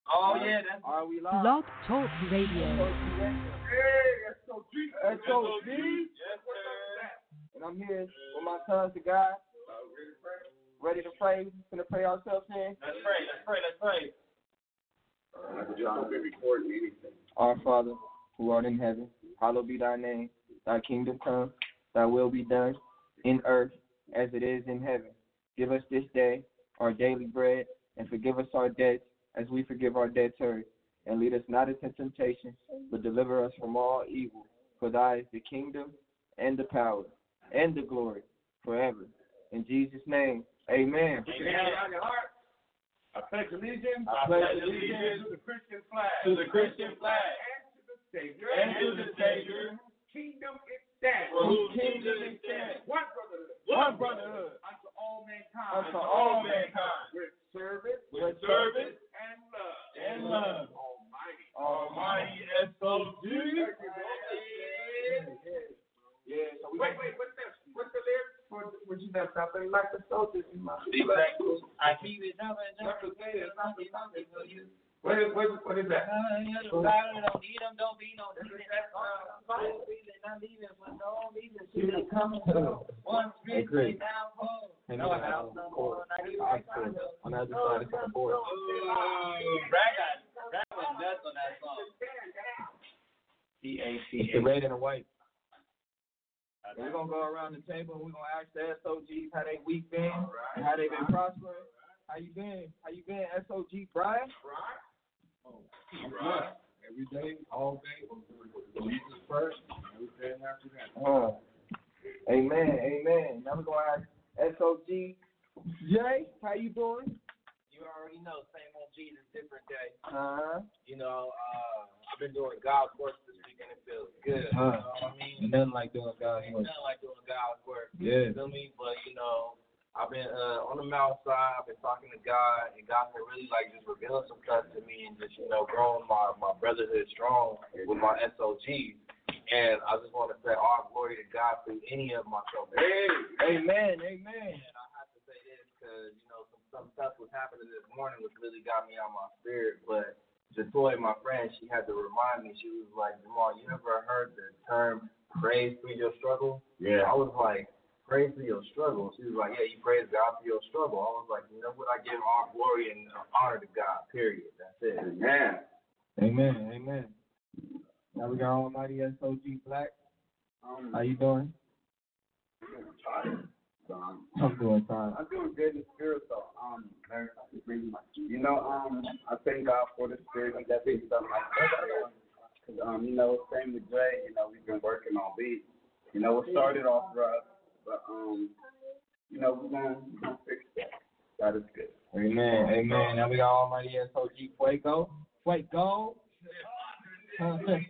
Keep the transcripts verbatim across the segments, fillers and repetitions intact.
Oh yeah, that's Are we live? Blog Talk Radio. Hey, S O G. S O G. Yes, sir. And I'm here with my sons, the guy. Ready to pray. Gonna pray ourselves in. Let's pray. Let's pray. Let's pray. Our Father, who art in heaven, hallowed be thy name. Thy kingdom come, thy will be done, in earth as it is in heaven. Give us this day our daily bread, and forgive us our debts as we forgive our debtors. And lead us not into temptation, but deliver us from all evil. For thy is the kingdom, and the power, and the glory, forever. In Jesus' name, amen. Amen. I pledge allegiance. I pledge allegiance to the Christian flag. To the Christian flag. And to the Savior. And to the Savior. Kingdom is stands. For whose kingdom is stands. One brotherhood. One brotherhood. Unto all mankind. Unto all mankind. With service. With service. And love. And love. Almighty. Almighty S O G. Yeah. So we wait, wait. What's that? What's the lyrics? What, what you got? Something like the soldiers in my. Exactly. I keep it jumping, jumping, jumping, jumping, jumping for you. What is, what, is, what is that? Don't need them, don't be no leaving. Not leaving, but no leaving. See them coming. One fifty down home. No house, no more. On the other side of the board. Brad got, Brad was nuts on that song. C A C A. It's the red and the white. We're going to go around the table and we're going to ask the S O Gs how they week been and how they been prospering. How you been? How you been, S O G Brian? Oh, right. Every day, all day, Jesus first, every day after that. Uh, amen, amen. Now we're going to ask S O G Jay, how you doing? You already know, same old Jesus, different day. Uh-huh. You know, uh, I've been doing God's work this week and it feels good. Uh, you know what I mean? Nothing like doing God's Ain't work. nothing like doing God's work. Yeah. You feel me? But, you know, I've been uh, on the mountain side, I've been talking to God, and God's been really, like, just revealing some stuff to me and just, you know, growing my, my brotherhood strong with my S O Gs. And I just want to say all glory to God through any of my troubles. Hey, amen, amen. And I have to say this because, you know, some, some stuff was happening this morning which really got me on my spirit. But Jatoy, my friend, she had to remind me. She was like, Jamal, you ever heard the term praise through your struggle? Yeah. I was like, praise through your struggle. She was like, yeah, you praise God through your struggle. I was like, you know what? I give all glory and honor to God, period. That's it. Amen. Amen, amen. Now we got Almighty S O G Black. Um, How you doing? I'm tired. So I'm, I'm doing fine. I'm doing good in spirit, so um, very you know, um, I thank God for the spirit and that big stuff like that. Cause um, you know, same with Jay. You know, we've been working on beats. You know, it started off rough, but um, you know, we're gonna, we're gonna fix that. That is good. Amen, amen. Now we got Almighty S O G Fuego. Fuego. I'm blessed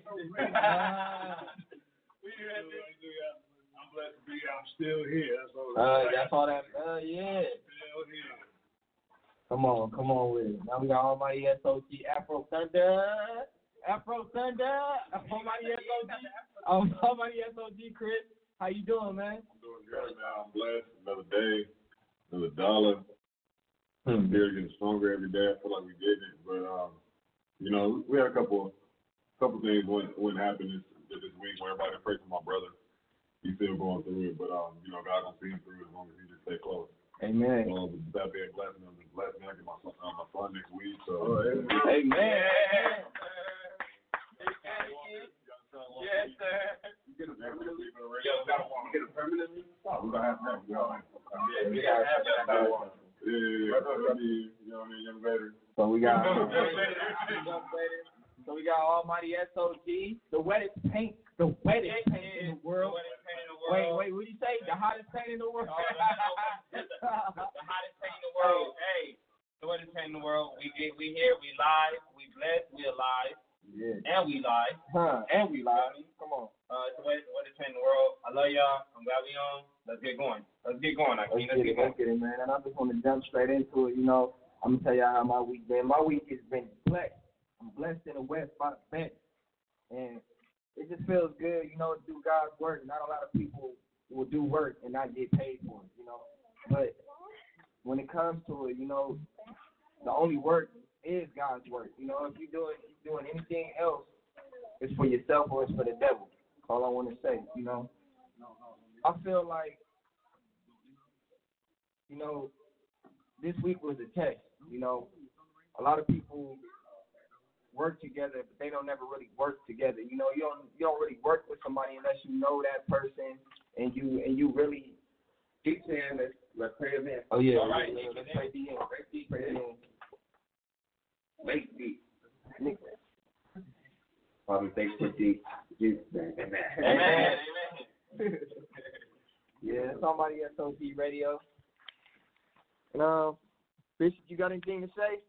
to be. I'm still here. So Uh, that's all that. Uh, yeah. Still here. Come on, come on with it. Now we got Almighty S O G Afro Thunder. Afro Thunder. Almighty S O G. Um, Almighty S O G Chris. How you doing, man? I'm doing good now. I'm blessed. Another day, another dollar. I'm here getting stronger every day. I feel like we did it, but um, you know, we had a couple, couple things when when happened this this week where everybody prayed for my brother. He's still going through it, but um, you know, God gonna see him through it as long as he just stay close. Amen. So with that being blessing, I'm just blessed. I get my son, uh, my son next week. So oh, amen. Yes, sir. You get a permanent leave already. Yo, got one. You get a permanent leave? Oh, we're gonna have to have you on. Yeah, we gotta have that one. Yeah, yeah, yeah. You know what I mean, young veteran. So we got. So we got Almighty S O G, the wettest paint, the wettest paint in the world. Wait, wait, what do you say? The hottest paint in the world. the hottest paint in the world. Hey, the wettest paint in the world. We get, we here, we live, we blessed, we alive, yeah, and we live, huh? And we live. Come on. Uh, it's the wettest, the wettest paint in the world. I love y'all. I'm glad we on. Let's get going. Let's get going. I Let's, let's get, get it, let's get it, man. And I just want to jump straight into it. You know, I'm gonna tell y'all how my week been. My week has been blessed. I'm blessed in the West by bench, and it just feels good, you know, to do God's work. Not a lot of people will do work and not get paid for it, you know. But when it comes to it, you know, the only work is God's work. You know, if you're doing, you're doing anything else, it's for yourself or it's for the devil. All I want to say, you know. I feel like, you know, this week was a test. You know, a lot of people work together, but they don't never really work together. You know, you don't you don't really work with somebody unless you know that person and you and you really. Keep saying let's let's pray a minute. Oh yeah, all right. Yeah, let's pray the end. Pray deep, Pray pray the deep. end. Wait deep. Father, thanks for deep. Jesus, name. Amen. Amen. Amen. Yeah, somebody at S O G Radio. And uh, Bishop, you got anything to say?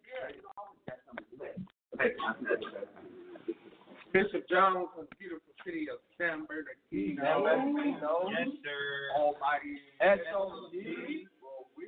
Bishop Jones from the beautiful city of San Bernardino. Bernardino. Yes, sir. Almighty S O G. We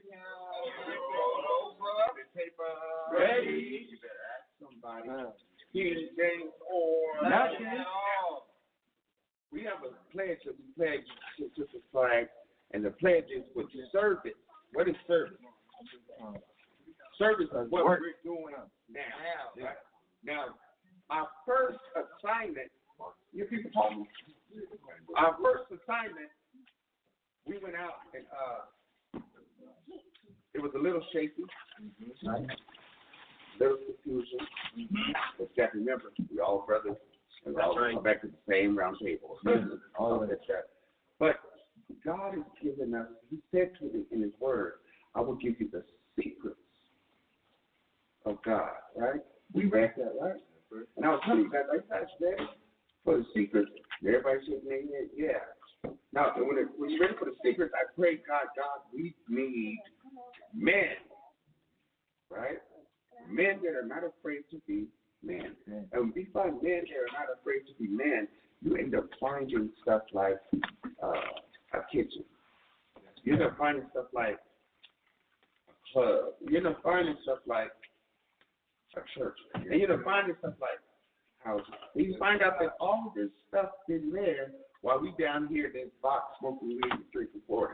have the paper ready. You better ask somebody. Uh, King James or Nothing. at all. We have a pledge that we pledge to, to the flag, and the pledge is with service. What is service? Service is what we're doing now. Right? Now, our first assignment, you people talk. Our first assignment, we went out and uh, it was a little shaky, mm-hmm. little confusion. Mm-hmm. But you have to remember, we're all brothers, and we're all right. come back to the same round table. All of that. But God has given us. He said to me in His Word, "I will give you the secrets of God." Right? We read that, right? And I was telling you guys, I touched that for the secrets. Everybody shaking their head, yeah. Now, when, it, when you're ready for the secrets, I pray, God, God, we need men, right? Men that are not afraid to be men. And when we find men that are not afraid to be men, you end up finding stuff like uh, a kitchen. You end up finding stuff like a club. You end up finding stuff like a church. And you end up finding stuff like houses. And you find out that all this stuff been there while we down here in this box smoking weed and drinking forty.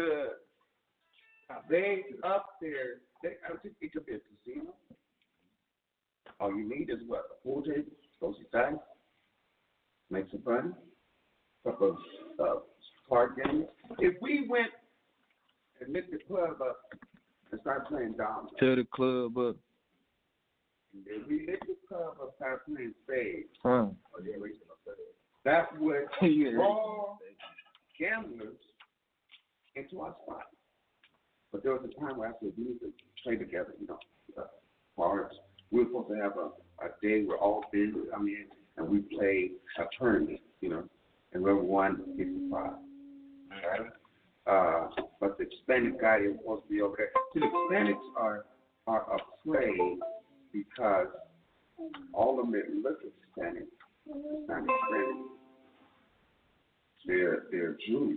They up there, they, I think it could be a casino. All you need is what? A pool table, those sides, make some fun, a couple of uh, card games. If we went and lit the club up and started playing dominoes. To the club up. If we lit the club up and started playing spades. Huh. That would Yeah. draw gamblers into our spot. But there was a time where I said we need to play together, you know, uh, bars. We were supposed to have a, a day where all men would come in and we play a tournament, you know, and whoever won gets the prize. Right? Uh, but the Hispanic guy is supposed to be over there. See, the Hispanics are are afraid because all of them that look Hispanic, not Hispanic. They're they're Jewish.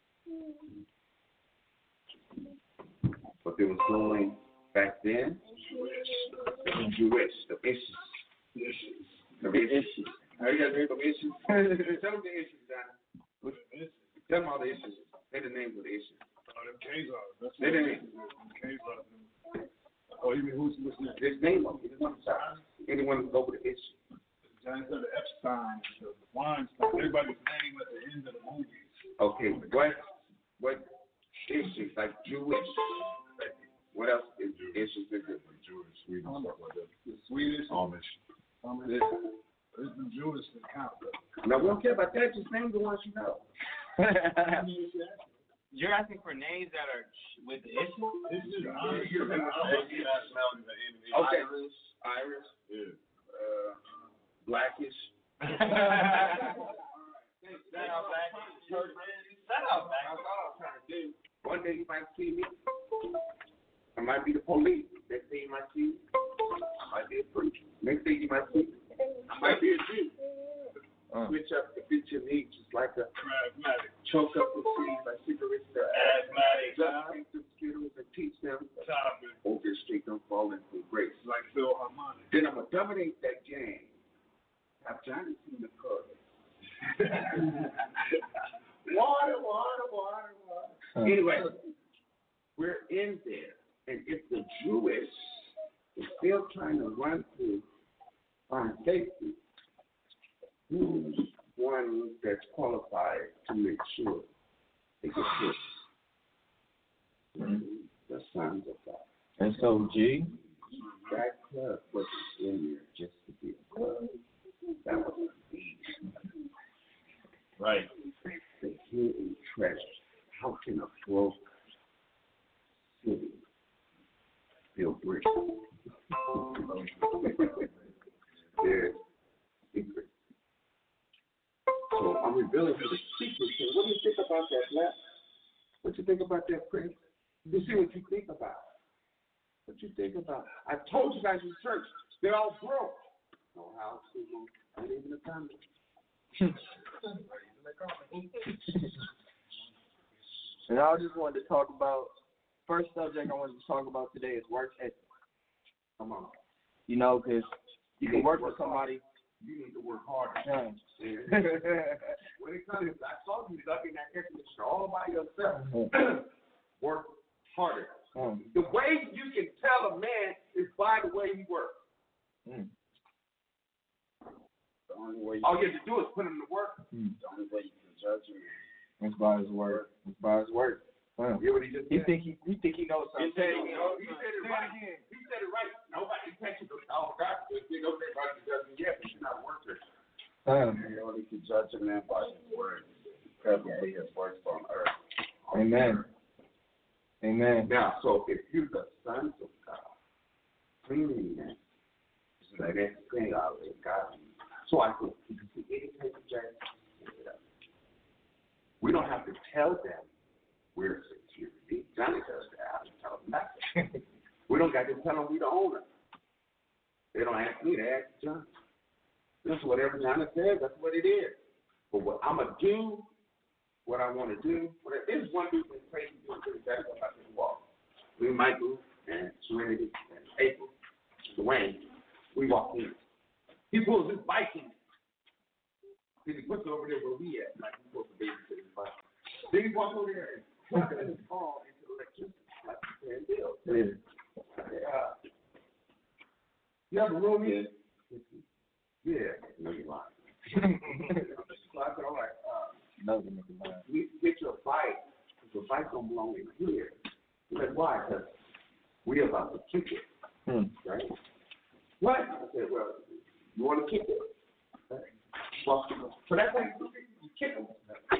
But there was going back then. It was Jewish. The issues. The issues. The issues. Are you guys heard the issues? Tell them the issues, Donna. Tell them all the issues. Say the names of the issues. Oh, them K's Say the names. K's Oh, you mean who's listening? There's name of it. Anyone who go with the issue. John said the Epstein, the Weinstein, everybody's name at the end of the movie. Okay, what what issues like Jewish? What else is issues? Is it Jewish, Swedish, stuff like that. The Swedish, Amish. Amish, it's the Jewish that count. No, we don't care about that. Just name the ones you know. You're asking for names that are with the issue? Okay. Irish, Irish, Yeah. uh, Blackish. Shout out back. Shout out back. That's all I'm trying to do. One day you might see me. I might be the police. Next day you might see me. I might be a preacher. Next day you might see me. I might be a Jew. Uh. Switch up to fit your needs just like a Pragmatic. choke up the seeds like cigarettes to Asthmatic. just take the Skittles and teach them Topic. orchestrate them falling from grace. Like Phil Harmonic. Then I'm gonna dominate that game. Have Johnny seen the color. Water, water, water, water. Uh. Anyway, we're in there, and if the Jewish is still trying to run through find safety, who's one that's qualified to make sure they get hit? Mm-hmm. The sons of God. And so, G. That club was in there just to be a club. That was a beast. Right. The hidden treasure. How can a broke city build bridges? There's secrets. So I'm revealing to the secrets. And what do you think about that, Matt? What you think about that, Prince? You see what you think about. What you think about? I told you guys in church, they're all broke. No house, no, not even a family. And I just wanted to talk about, first subject I wanted to talk about today is work ethic. Come on. You know, because you can work with somebody. You need to work harder. Yeah. When it comes, I saw you stuck in that air conditioner all by yourself. Work harder. Mm. The way you can tell a man is by the way he works. Mm. The only way you all you have to do is put him to work. Mm. The only way you can judge him is by his work. It's by his work. Wow. You hear what he just he said? think he, he think he knows something. He said, you know, he said it right. He said it right. Nobody catches him. Oh, God, you know, everybody does it yet, but you're not a worker. Um, you only can judge a man by his word. Presently, his works on earth. Amen. Amen. Now, so if you're the sons of God, cleanliness, so that's the thing out of God. So I think you can see any type of jacket, we don't have to tell them we're security. Johnny does that. I don't tell them that. We don't got to tell them we're the owner. They don't ask me, they ask John. This is whatever Johnny says, that's what it is. But what I'm going to do, what I want to do, whatever, this is one dude that's crazy doing pretty bad about this walk. Me, Michael, and Serenity, and April, Dwayne, we walk in. He pulls his bike in. Then he puts it over there where we at, like he's supposed to babysit his bike. Then he walks over there and plugs his arm into the electricity, like he's paying bills. Yeah. Uh, you have a room here? Yeah. No, you're lying. So I said, all right, uh, no, you're lying. You get your bike, because your bike don't belong in here. He said, why? Because we're about to kick it. Hmm. Right? What? I said, well, you want to kick it? Well, so that's how you, you kick them.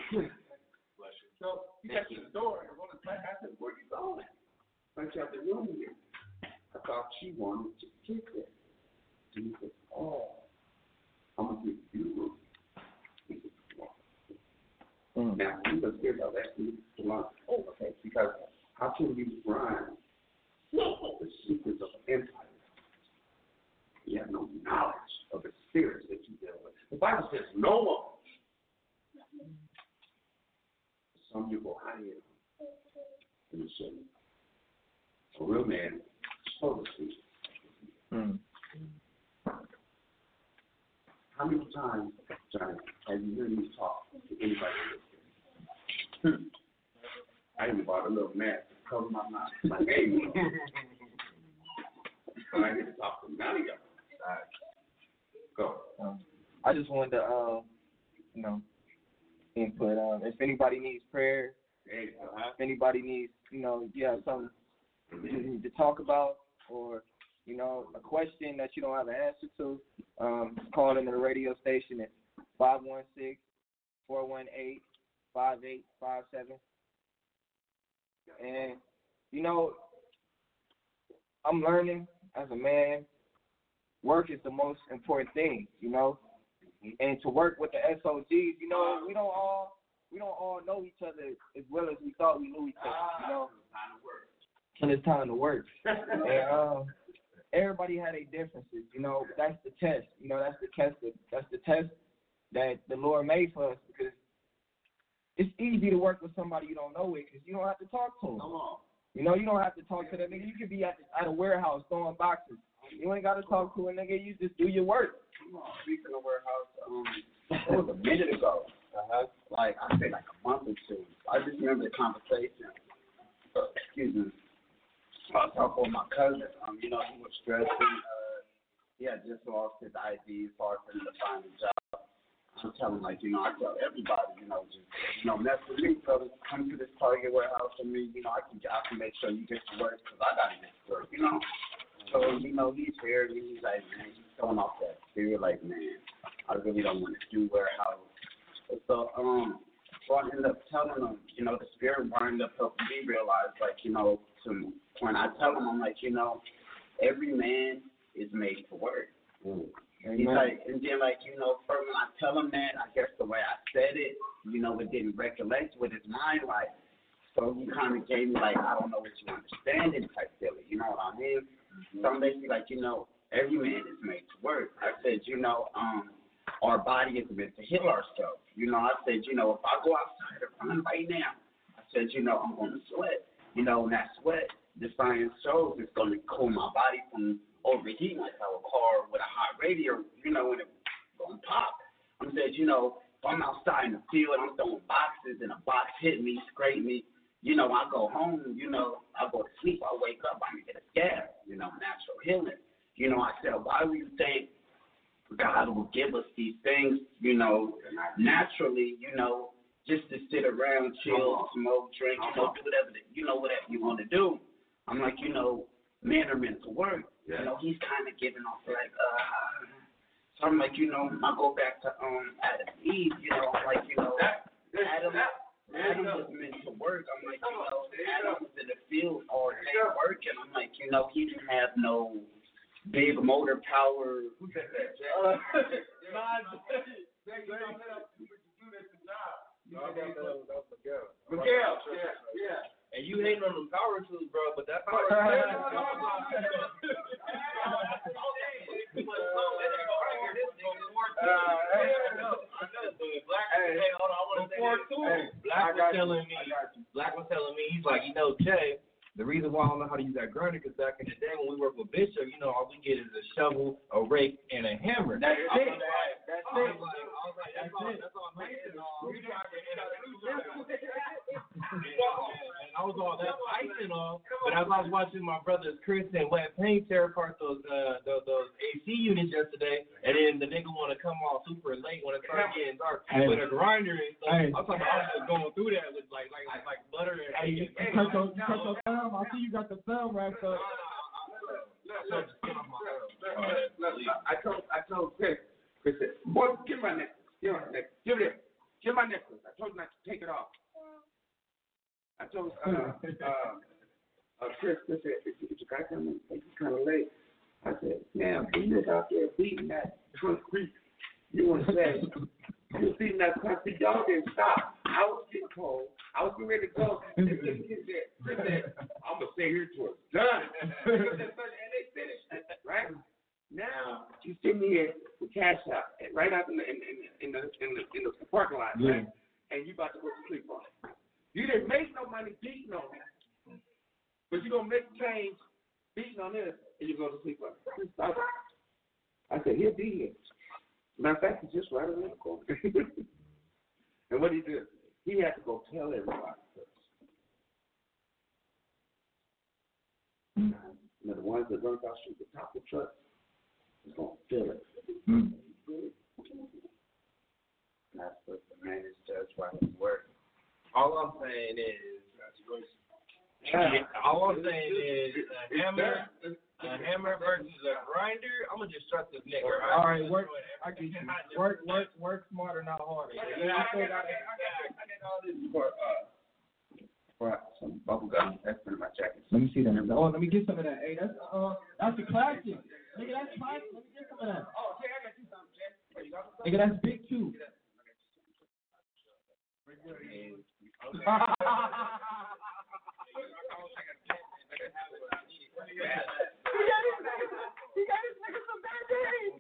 So he got to the door and on the back. I said, where are you going? Punch out the room here. I thought she wanted to kick it. And he said, oh, I'm going to give you room. He said, well. mm. Now, he was here about that. He was like, oh, okay, because how can you run the secrets of an empire? You have no knowledge of the spirits that you deal with. The Bible says no one. Some you go hide in the shade. A real man shows the secrets. Mm. How many times, Johnny, have you heard me talk to anybody listening? I even bought a little mask to cover my mouth. Like, hey, you know. But I need to talk to none of y'all. All right. Go. Um, I just wanted to, uh, you know, input. Um, if anybody needs prayer, Hey, uh-huh. if anybody needs, you know, you have something to, to talk about, or you know, a question that you don't have an answer to, um, call into the radio station at five one six, four one eight, five eight five seven. And, you know, I'm learning as a man, work is the most important thing, you know. And to work with the S O Gs, you know, we don't all we don't all know each other as well as we thought we knew each other, you know. And it's time to work. And um everybody had their differences, you know. That's the test, you know. That's the test. That's the test that the Lord made for us, because it's easy to work with somebody you don't know with, because you don't have to talk to them. Come on. You know, you don't have to talk to that nigga. You could be at the, at a warehouse throwing boxes. You ain't got to talk to a nigga. You just do your work. Come on. Speaking of warehouse, um, it was a minute ago. Uh-huh. Like I say, like a month or two. I just remember the conversation. Uh, excuse me. I was talking with my cousin. Um, you know, he was stressing. Uh, he had just lost his I D, far from the find a job. I'm telling, like, you know, I tell everybody, you know, just, you know, mess with me, brother. Come to this Target warehouse for me. You know, I can, I can make sure you get to work because I got to get to work, you know. So, you know, he's here and he's like, man, he's throwing off that spirit, like, man, I really don't want to do warehouse. So, um, so I ended up telling him, you know, the spirit wound up helping me realize, like, you know, to when I tell him, I'm like, you know, every man is made to work. Mm. He's like, and then, like, you know, first when I tell him that, I guess the way I said it, you know, it didn't recollect with his mind, like, so he kind of gave me, like, I don't know what you understand in type feeling, you know what I mean? Mm-hmm. So I'm basically like, you know, every man is made to work. I said, you know, um, our body is meant to heal ourselves. You know, I said, you know, if I go outside and run right now, I said, you know, I'm going to sweat. You know, and that sweat, the science shows it's going to cool my body from overheating like how a car with a hot radiator, you know, when it's going to pop. I said, you know, if I'm outside in the field, I'm throwing boxes and a box hit me, scrape me, you know, I go home, you know, I go to sleep, I wake up, I'm going to get a scab, you know, natural healing. You know, I said, why do you think God will give us these things, you know, naturally, you know, just to sit around, chill, smoke, drink, you know, do whatever, you know, whatever you want to do. I'm like, you know, men are meant to work. Yeah. You know, he's kind of giving off like, uh, so I'm like, you know, I go back to um Adam and Eve, you know, I'm like, you know, Adam, Adam was meant to work. I'm like, you know, Adam was in the field all day working. I'm like, you know, he didn't have no big motor power. Who said that? Uh, Miguel, yeah, yeah. And you hating on them power tools, bro, but that power tool. Black was telling me, Black was telling me, he's like, you know, Jay, the reason why I don't know how to use that grinder, because back in the day when we worked with Bishop, you know, all we get is a shovel, a rake, and a hammer. That's it. That's it. I was like, that's all, that's all I'm saying. And I was all that icing off, but as I was watching my brothers Chris and Wet Paint tear apart those uh those, those A C units yesterday, and then the nigga want to come off super late when it starts getting dark hey. with a grinder and stuff. Hey. I'm talking about I was going through that with like like like butter and hey, hey, cut your cut your thumb. I see you got the thumb wrapped up. I told I told Chris, Chris said, boy, give my necklace, give my necklace, give it, give my necklace. I told him not to take it off. I told uh, uh, uh, Chris, Chris said, if you got coming, it's kind of late. I said, man, when you was out there beating that concrete, you want to say, you was beating that concrete, y'all didn't stop. I was getting cold. I was getting ready to go. And Chris said, I'm going to stay here till it's done. And they finished it, right? Now, you sitting here with cash out, right out in the, in, in, in the, in the, in the parking lot, right? Yeah. And you about to go to sleep on it. You didn't make no money beating on it, but you're going to make change beating on this, and you're going to sleep on it. I said, he'll be here. Matter of fact, he's just right around the corner. And what did he do? He had to go tell everybody first. Mm-hmm. You know, the ones that run across the top of the truck is going to feel it. Mm-hmm. That's what the man is judged by his work. All I'm saying is, yeah, all I'm saying is a hammer, a hammer versus a grinder. I'm gonna just trust this nigga. Right? All right, work. I can work, work, work smarter, not harder. Yeah, I still got it. I got all this for uh, for some bubble gum. That's in my jacket. Let me see that. Oh, let me get some of that. Hey, that's uh, that's a classic. Nigga, that's classic. Let me get some of that. Oh, Jay, I got you something, Jay. Nigga, that's big too. Okay. he got his niggas some bad days.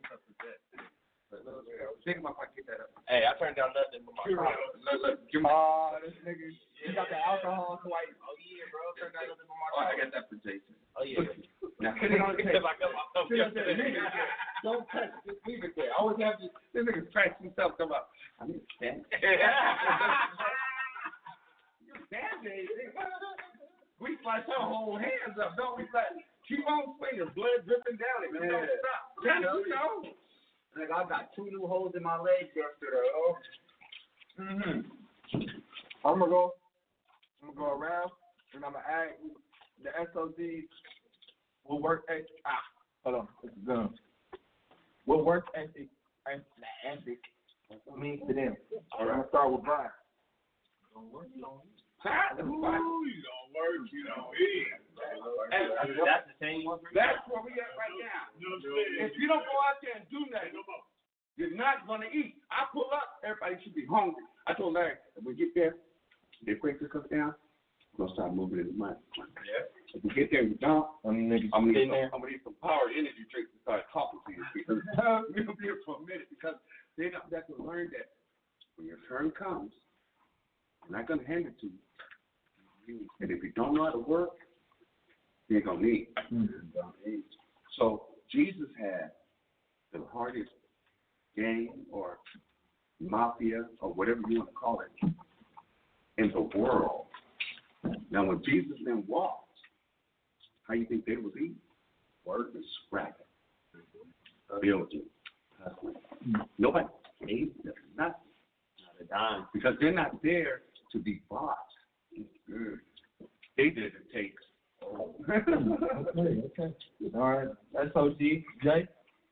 Think about if I get that up. Hey, I turned down nothing but my car. Oh, this nigga, he got the alcohol twice. Oh yeah, bro, turned down nothing but my car. Oh, I got that for Jason. Oh yeah. Now put it on the table. Don't touch it. Just leave it there. I always have to. This nigga scratch himself. Come up. I need to stand. Band-Aid. We slice her whole hands up, don't we? Like, keep on swinging, blood dripping down it. Yeah. Don't stop. Johnny, you know. Like I got two new holes in my leg yesterday. Oh. Mm-hmm. I'm gonna go. I'm gonna go around, and I'm gonna add the S O Ds. Will work ethic. Ah, hold on. It's done. What work ethic? Ethic means to them. All right. I'm gonna start with Brian. Ooh, you don't work, you don't eat. Hey, That's the same one. that's where we at right now. If you don't go out there and do nothing, you're not gonna eat. I pull up, everybody should be hungry. I told Larry, if we get there, the equator comes down, we're gonna start moving in the money. Yeah. If we get there and we don't, I'm gonna I'm gonna, need there. some, I'm gonna need some power energy drinks to start talking to you because we're gonna be here for a minute because they don't have to learn that when your turn comes, I'm not gonna hand it to you. And if you don't know how to work, you ain't gonna need. Mm-hmm. So Jesus had the hardest gang or mafia or whatever you want to call it in the world. Now when Jesus then walked, how you think they was eating? Work and scrapping, building, hustling. Nobody ate them, nothing. Not a dime. Because they're not there to be bought. Mm. They did it take. Oh. Okay, okay. All right. S O G, Jay.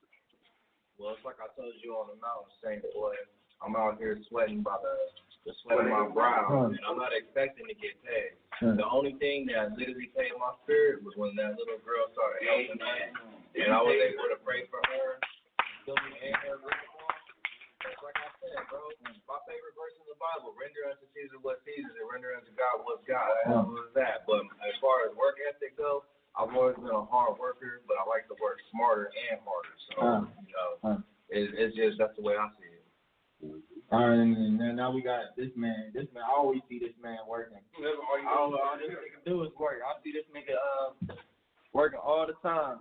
Well, it's like I told you on the mountain, Saint boy. I'm out here sweating by the, the sweat of my brow, and I'm not expecting to get paid. The only thing that literally paid my spirit was when that little girl started helping me, and I was able to pray for her, fill me in her grandma. It's like I said, bro, my favorite verse in the Bible: render unto Caesar what Caesar, and render unto God what's God. That was that. But as far as work ethic goes, I've always been a hard worker, but I like to work smarter and harder. So, Uh, you know, uh. it, it's just that's the way I see it. All right, and then now we got this man. This man, I always see this man working. All, all this nigga do is work. I see this nigga uh, working all the time.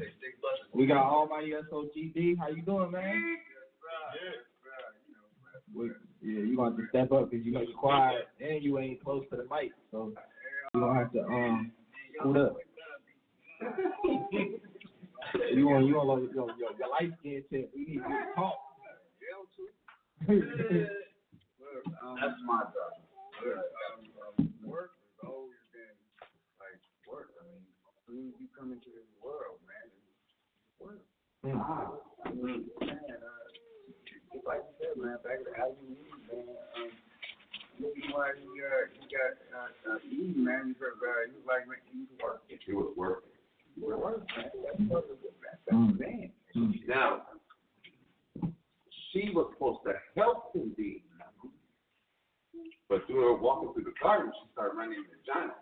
We got Almighty S O G D. How you doing, man? We, yeah, you gonna have to step up because you know you quiet and you ain't close to the mic, so you gonna have to um hold up. you want you want your your, your light skin tip. We need you to talk. That's my job. Um, work has always been like work. I mean, as soon as you come into this world, man, it's work. Mm. Ah, I mean, man, uh, just like you said, man, back to how you eat, man. Um, looking why you got you got uh, uh, eating, man. You said, uh, you like making you work. It was work. It was work, man. That's what it was. That's mm. man. Mm. Now. She was supposed to help him be, but through her walking through the garden, she started running into Johnny.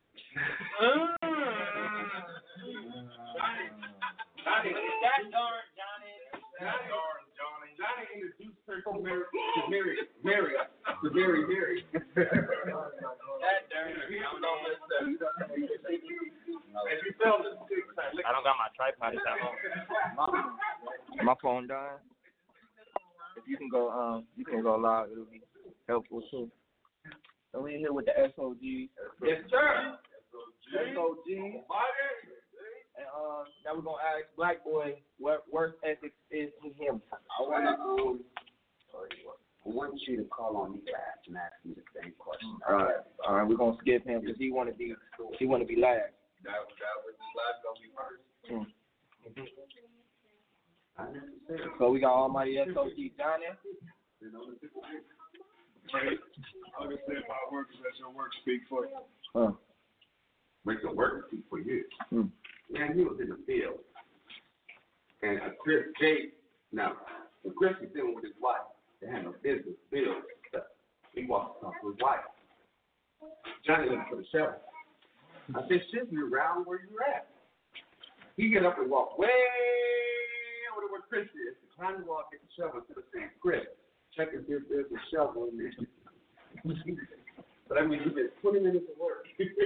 Johnny, That darn Johnny. that darn Johnny. Johnny introduced her to Mary, to Mary, Mary, to Mary, Mary. That darn. I'm gonna listen. As you felt it, I don't got my tripod at that moment. My phone died. If you can go, um, you can go live. It'll be helpful too. So we in here with the S O G. yes, sir. S O G. And uh, now we're gonna ask Black Boy what work ethics is in him. I want to, um, I want you to call on me last and ask me the same question. All right, all right. We're gonna skip him because he want to be, he want to be last. That, that was his last gonna be first. Mm. Not necessarily. So we got Almighty S O G Johnny. You know, the people think, Right. Like I said, my work is let your work speak for you. Huh. make the work speak for you. Mm. Man, he was in the field. And uh, Chris J, now, when Chris was dealing with his wife, they had no business, bills, stuff. He walked up to his wife. Johnny looking for the shovel. I said, shit, you around where you at? He get up and walk way over to where Chris is. Trying to walk, get the shovel to the same Chris. Check if there's, there's a shovel in there. But I mean, he did twenty minutes of work.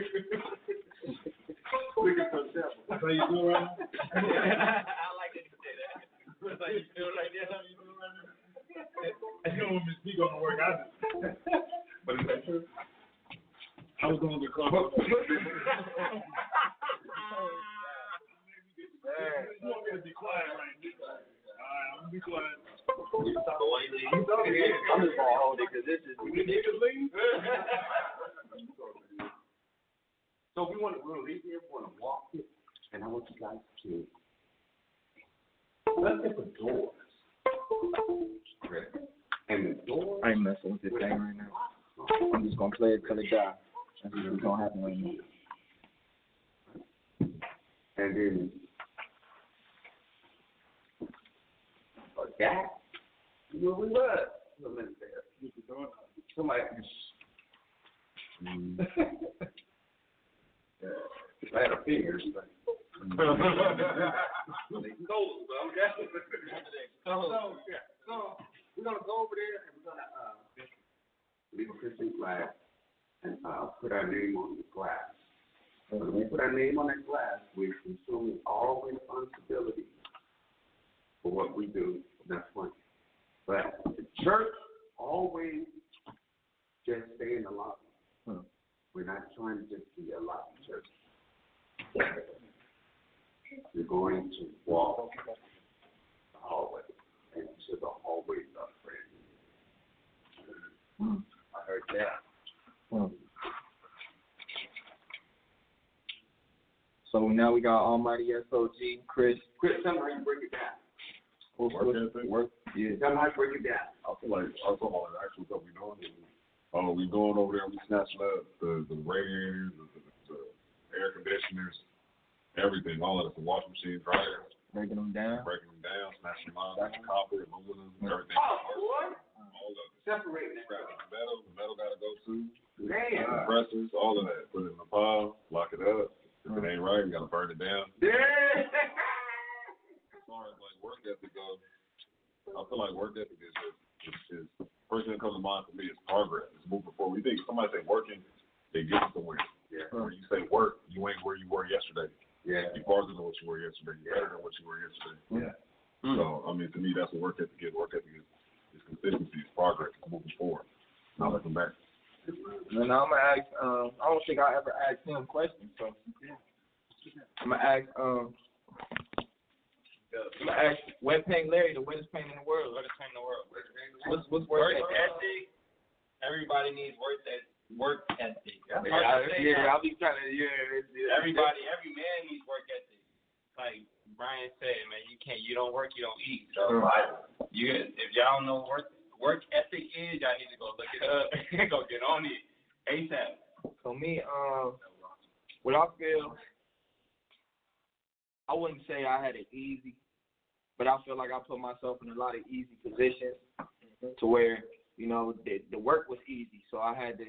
Looking for a shovel. How you doing right now? I like that you say that. How you feel like that? How you doing right now? You don't want me to speak on the work I do. But is that true? I was going to be close. You want me to be quiet right now? All right, I'm going to be quiet. I'm just going to hold it because this is ridiculous. So we want to we'll leave here, we want to walk it, and I want you guys to look at the doors. And the doors. I ain't messing with this thing right now. I'm just gonna play it till it dies. That's what's gonna happen right now. And then for that, where we were, a minute there. Somebody. I had a finger. So, yeah. So we're gonna go over there and we're gonna uh, leave a Christian flag and uh, put our name on the glass. So when we put our name on that glass, we're consuming all responsibility for what we do. That's one. But the church always just stay in the lobby. Hmm. We're not trying to just be a lobby church. We're going to walk the hallway into the hallways of prayer. Hmm. I heard that. Hmm. So now we got Almighty S O G, Chris. Chris, tell me how you break it down. Work, work, work. Yeah. Tell me how you break it down. I feel like I feel like actually what we doing is, oh, we going over there, we snatching up the the radiators, the, the, the air conditioners, everything, all of it, the washing machine, dryer, breaking them down, breaking them down, snatching them out, snatching copper, aluminum, everything. Oh, boy. All of it. Separating it. Scratching the metal, the metal gotta go too. Man. Compressors, all of that. Put it in the pile, lock it up. If it ain't right, we gotta burn it down. Yeah. As far as like work ethic goes, I feel like work ethic is just is, is first thing that comes to mind for me is progress. It's moving forward. You think somebody say working, they get somewhere. Yeah. When you say work, you ain't where you were yesterday. Yeah. You farther than what you were yesterday. You're better than what you were yesterday. Yeah. So I mean, to me, that's what work ethic is. Work ethic is, is consistency, is progress, it's moving forward. Not looking back. And I'm gonna ask. Um, I don't think I ever asked him questions, so I'm gonna ask. Um, I'm gonna ask Wet Paint Larry, the wettest paint in the world. Wettest paint in the world. What's what's Work work ethic. Everybody needs work ethic. Work ethic. That's hard Yeah, to say yeah, now. I'll be trying to. Yeah, it's, it's, Everybody, every man needs work ethic. Like Brian said, man, you can't. You don't work, you don't eat. So Mm. you, if y'all don't know what work ethic is, y'all need to go look it up and go get on it ASAP. So me, um, what I feel, I wouldn't say I had it easy, but I feel like I put myself in a lot of easy positions to where, you know, the, the work was easy, so I had to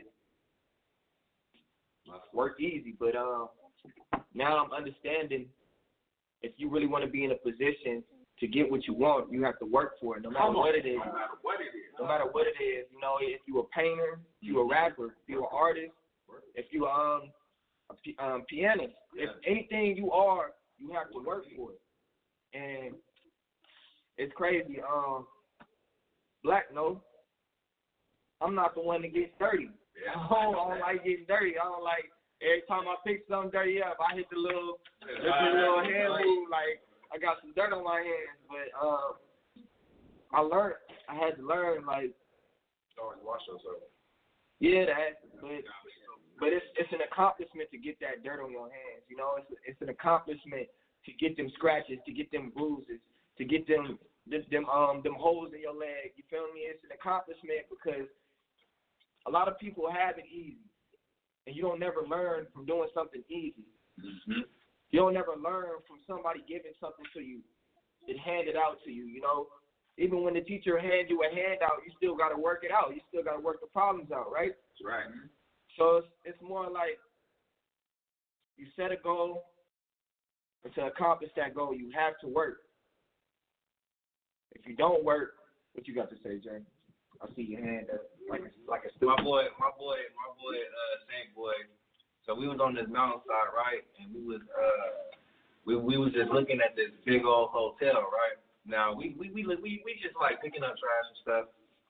work easy. But um, now I'm understanding if you really want to be in a position to get what you want, you have to work for it, no matter what it is. No matter what it is. No matter what it is, you know, if you're a painter, if you're a rapper, if you're an artist, if you're um, a p- um, pianist, if anything you are, you have to work for it. And it's crazy. Um, Black, no, I'm not the one that gets dirty. I don't, I don't like getting dirty. I don't like every time I pick something dirty up, I hit the little, hit the little hand move like I got some dirt on my hands. But uh, I learned. I had to learn like. Always wash yourself. Yeah, that. But but it's it's an accomplishment to get that dirt on your hands. You know, it's it's an accomplishment to get them scratches, to get them bruises, to get them them um them holes in your leg. You feel me? It's an accomplishment because a lot of people have it easy, and you don't never learn from doing something easy. Mm-hmm. You don't never learn from somebody giving something to you and hand it out to you. You know, even when the teacher hands you a handout, you still got to work it out. You still got to work the problems out, right? That's right. So it's it's more like you set a goal, and to accomplish that goal, you have to work. If you don't work, what you got to say, Jay? I see your hand up like a, like a My stupid. boy, my boy, my boy, uh, Saint boy. So we was on this mountainside, right? And we was, uh, we we was just looking at this big old hotel, right? Now we we we we, we just like picking up trash and stuff.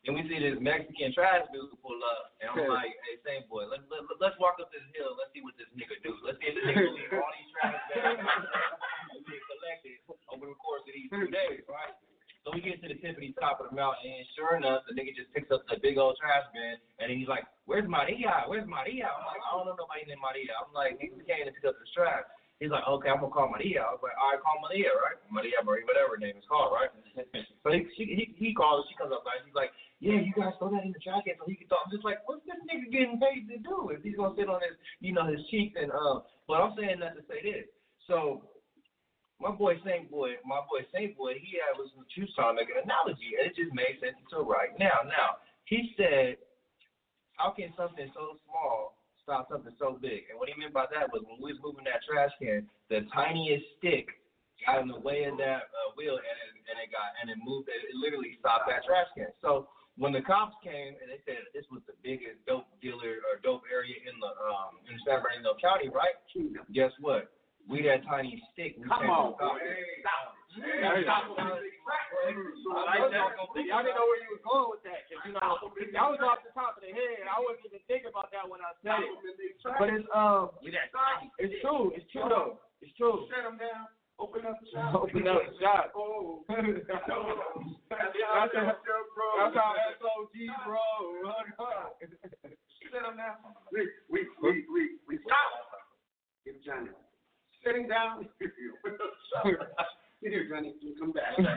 And we see this Mexican trash dude pull up, and I'm like, hey, same boy, let's let, let's walk up this hill. Let's see what this nigga do. Let's see if this nigga leave all these trash bags and get collected over the course of these two days, right? So we get to the tippity top of the mountain, and sure enough, the nigga just picks up the big old trash bin, and then he's like, where's Maria? Where's Maria? I'm like, I don't know nobody named Maria. I'm like, nigga, we came to pick up the trash. He's like, okay, I'm gonna call Maria. I was like, all right, call Maria, right? Maria, Maria, whatever her name is called, right? So he she, he, he calls, she comes up, right? He's like, yeah, you guys throw that in the trash can so he can talk. I'm just like, what's this nigga getting paid to do if he's gonna sit on his, you know, his cheeks and um. But I'm saying that to say this. So my boy Saint Boy, my boy Saint Boy, he had was he was trying to make an analogy, and it just made sense until right now. Now he said, how can something so small stop something so big? And what he meant by that was when we was moving that trash can, the tiniest stick got in the way of that uh, wheel, and it, and it got and it moved. It, it literally stopped that trash can. So when the cops came and they said this was the biggest dope dealer or dope area in the um in San Bernardino County, right? Guess what? We that tiny stick. We Come on, boy. Stop. Hey. Stop. Y'all didn't know where you was going with that. Cause, you know, that was off the top of the head. I wasn't even thinking about that when I said it. But it's um, it's true. It's true though. It's true. Shut them down. Open up the shop. Open up the shop. Oh. that's, that's, that's how S O G roll. Shut them down. We we we we we stop. Get Johnny. Sitting down. Here, Johnny, you come back. Been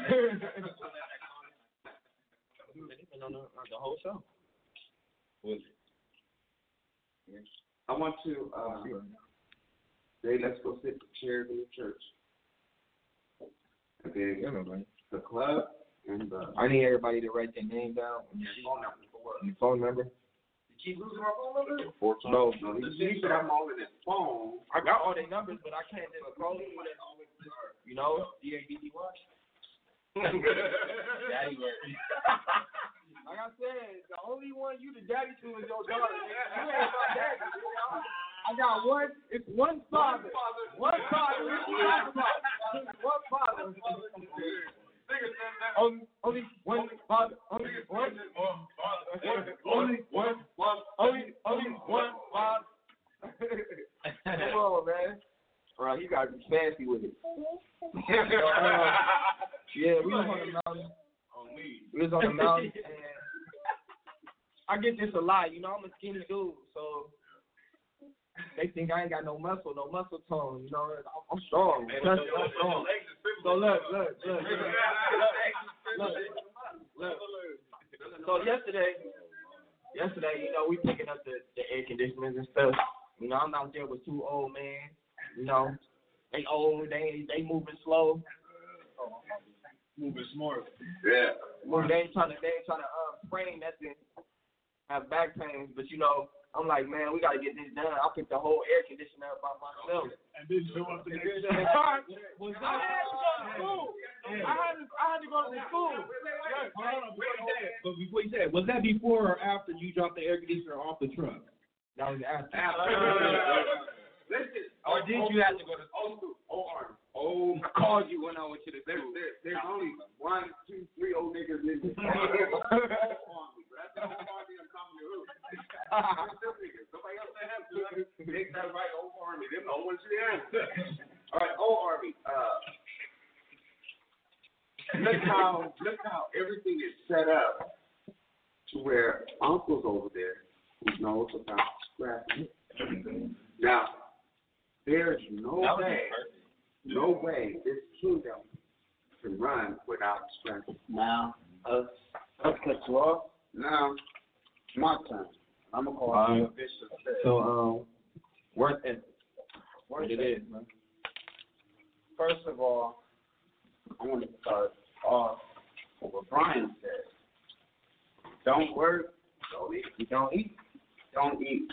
on the, the whole show. I want to uh, say, let's go sit the chairs in the church. And then the club and the. I need everybody to write their name down and their phone number. And the phone number. Keep losing my phone number? No, no, he said I'm all in his phone. I got all their numbers, but I can't just call them. You know, D A D D Y. Daddy word. Like I said, the only one you the daddy to is your daughter. You ain't my daddy. I got one. It's one father. One father. One father. Only, only one father. Only one. Only one. Only only one father. Come on, man. Bro, you gotta be fancy with it. uh, yeah, we was on the mountain. We was on the mountain, and I get this a lot. You know, I'm a skinny dude, so they think I ain't got no muscle, no muscle tone. You know, I'm, I'm strong. Man. I'm strong. So look, look, look, look, look, look. So yesterday, yesterday, you know, we picking up the, the air conditioners and stuff. You know, I'm out there with two old men. You know, they old, they they moving slow. Moving smart. Yeah. Well, they ain't trying to, they ain't trying to uh, sprain nothing, have back pains. But you know, I'm like, man, we gotta get this done. I picked the whole air conditioner up by myself. And then show up the next day. I had to go to school. I had to, I had to go to school. But before you said, was that before or after you dropped the air conditioner off the truck? That was after. Listen. Or did you have to go to old school? Old army. Oh, I called you when I went to the school. There, there's only one, two, three old niggas in this. Old army. That's the old army I'm coming to. Somebody else that has to. Make that right, old army. Them the old ones you have. All right, old army. Uh, look how look how everything is set up to where Uncle's over there who knows about scrapping. Now, there's no way, no way this kingdom can run without scrapping. Now, us, us cut you off. Now, my turn. I'm gonna call All you right. Bishop. So, um, worth it. Worth It it. is, man. First of all, I want to start off with what Brian said. Don't work, don't eat. You don't eat, don't eat.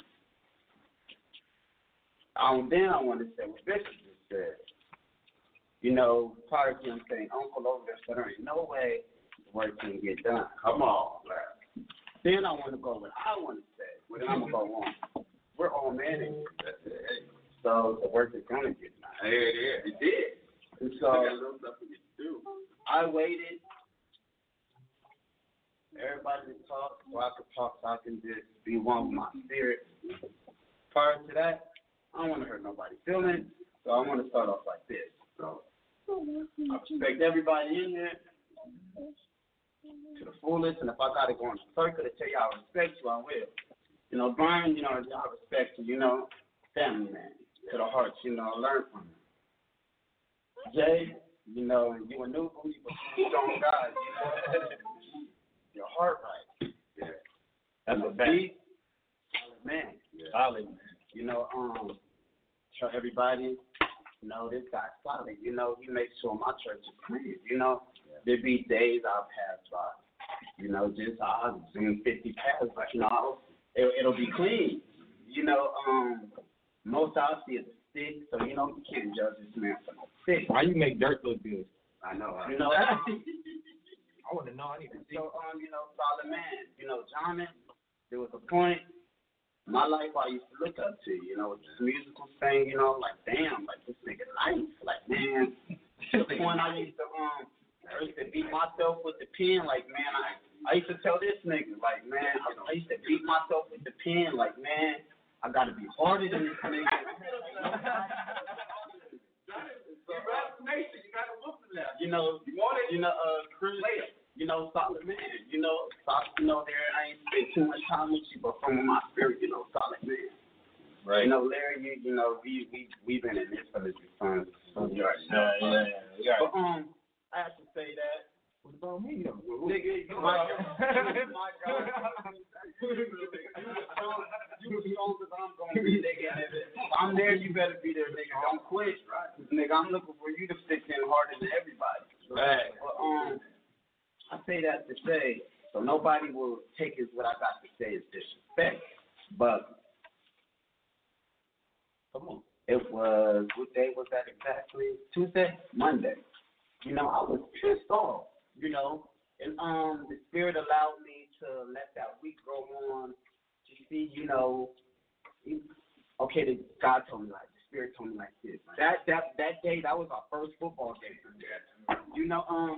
Um, then I want to say what Bishop just said. You know, part of him saying, Uncle over there said, there ain't no way the work can get done. Come on, man. Then I want to go what I want to say, what I'm going to go on. We're all men in here. So the work is going to get done. There it is. It did. And so I waited. Everybody to talk, so I could talk, so I can just be one with my spirit. Prior to that, I don't want to hurt nobody's feelings, so I want to start off like this. So I respect everybody in here to the fullest, and if I got to go on the circle to tell you I respect you, I will. You know, Brian, you know, I respect you, you know, family man, to the heart, you know, learn from him. Jay, you know, you a new booty, but you strong guy, you know, your heart right. Yeah. That's a fact. Solid man. Yeah. Solid man. You know, um, tell everybody, you know, this guy's solid. You know, he makes sure my church is clean. You know, yeah. There be days I'll pass by. You know, just I'll zoom fifty past, but you know, it, it'll be clean. You know, um, most I'll see is a stick, so you know you can't judge this man for no stick. Why you make dirt look good? I know. You know. I want to know. I need to see. So, um, you know, solid man. You know, John, there was a point in my life I used to look up to. You know, this musical thing. You know, like damn, like this nigga nice. Like man, to the point I used to um. I used to beat myself with the pen, like, man, I, I used to tell this nigga, like, man, I, I used to beat myself with the pen, like, man, I got to be harder than this nigga. You know, you know, uh, Chris, you know, solid man, you know, solid, you know, there, I ain't spent too much time with you, but from my spirit, you know, solid man. Right. You know, Larry, you, you know, we, we, we've been in this for this fun. So, yeah, yeah, yeah, yeah. But, um, I have to say that. What about me? Nigga, you my God. My God. You as strong as I'm going to be, nigga. If I'm there, you better be there, nigga. Don't quit. Right. Nigga, I'm looking for you to stick in harder than everybody. Right. But, um, I say that to say, so nobody will take it what I got to say as disrespect. But, come on. It was, what day was that exactly? Tuesday? Monday. You know, I was pissed off, you know, and um, the Spirit allowed me to let that week go on to see, you know, okay, the, God told me like, the Spirit told me like this. That that that day, that was our first football game. You know, um,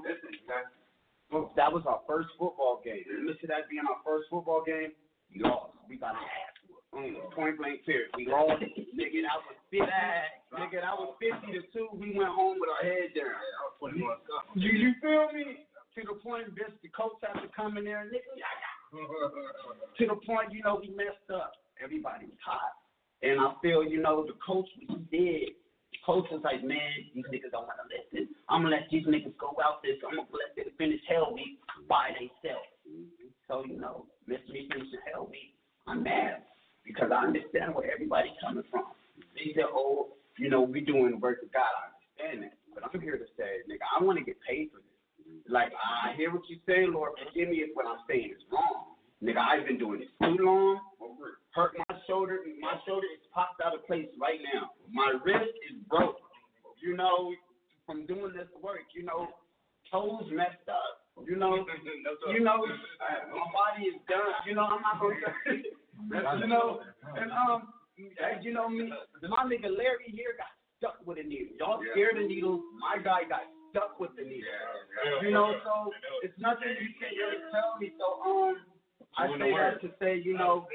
that was our first football game. And listen to that being our first football game, we lost. We got an ass. Mm, point blank period. We lost. Nigga, that was fifty. Nigga, that was fifty to two. We went home with our head down. You you feel me? To the point, bitch, the coach had to come in there and nigga, yeah, yeah. To the point, you know, we messed up. Everybody was hot, and I feel, you know, the coach what he did. The coach was like, man, these niggas don't want to listen. I'm gonna let these niggas go out there. So I'm gonna let them finish Hell Week by themselves. So you know, miss me finishing Hell Week. I'm mad. Because I understand where everybody's coming from. They say, oh, you know, we doing the work of God. I understand that. But I'm here to say, nigga, I want to get paid for this. Like, I hear what you say, Lord, forgive me if what I'm saying is wrong. Nigga, I've been doing this too long. Hurt my shoulder. My shoulder is popped out of place right now. My wrist is broke. You know, from doing this work, you know, toes messed up. You know, you know, my body is done. You know, I'm not going to you know, and um, you know me, my nigga Larry here got stuck with a needle. Y'all scared of needles. My guy got stuck with the needle. You know, so it's nothing you can really tell me. So um, I say that to say, you know,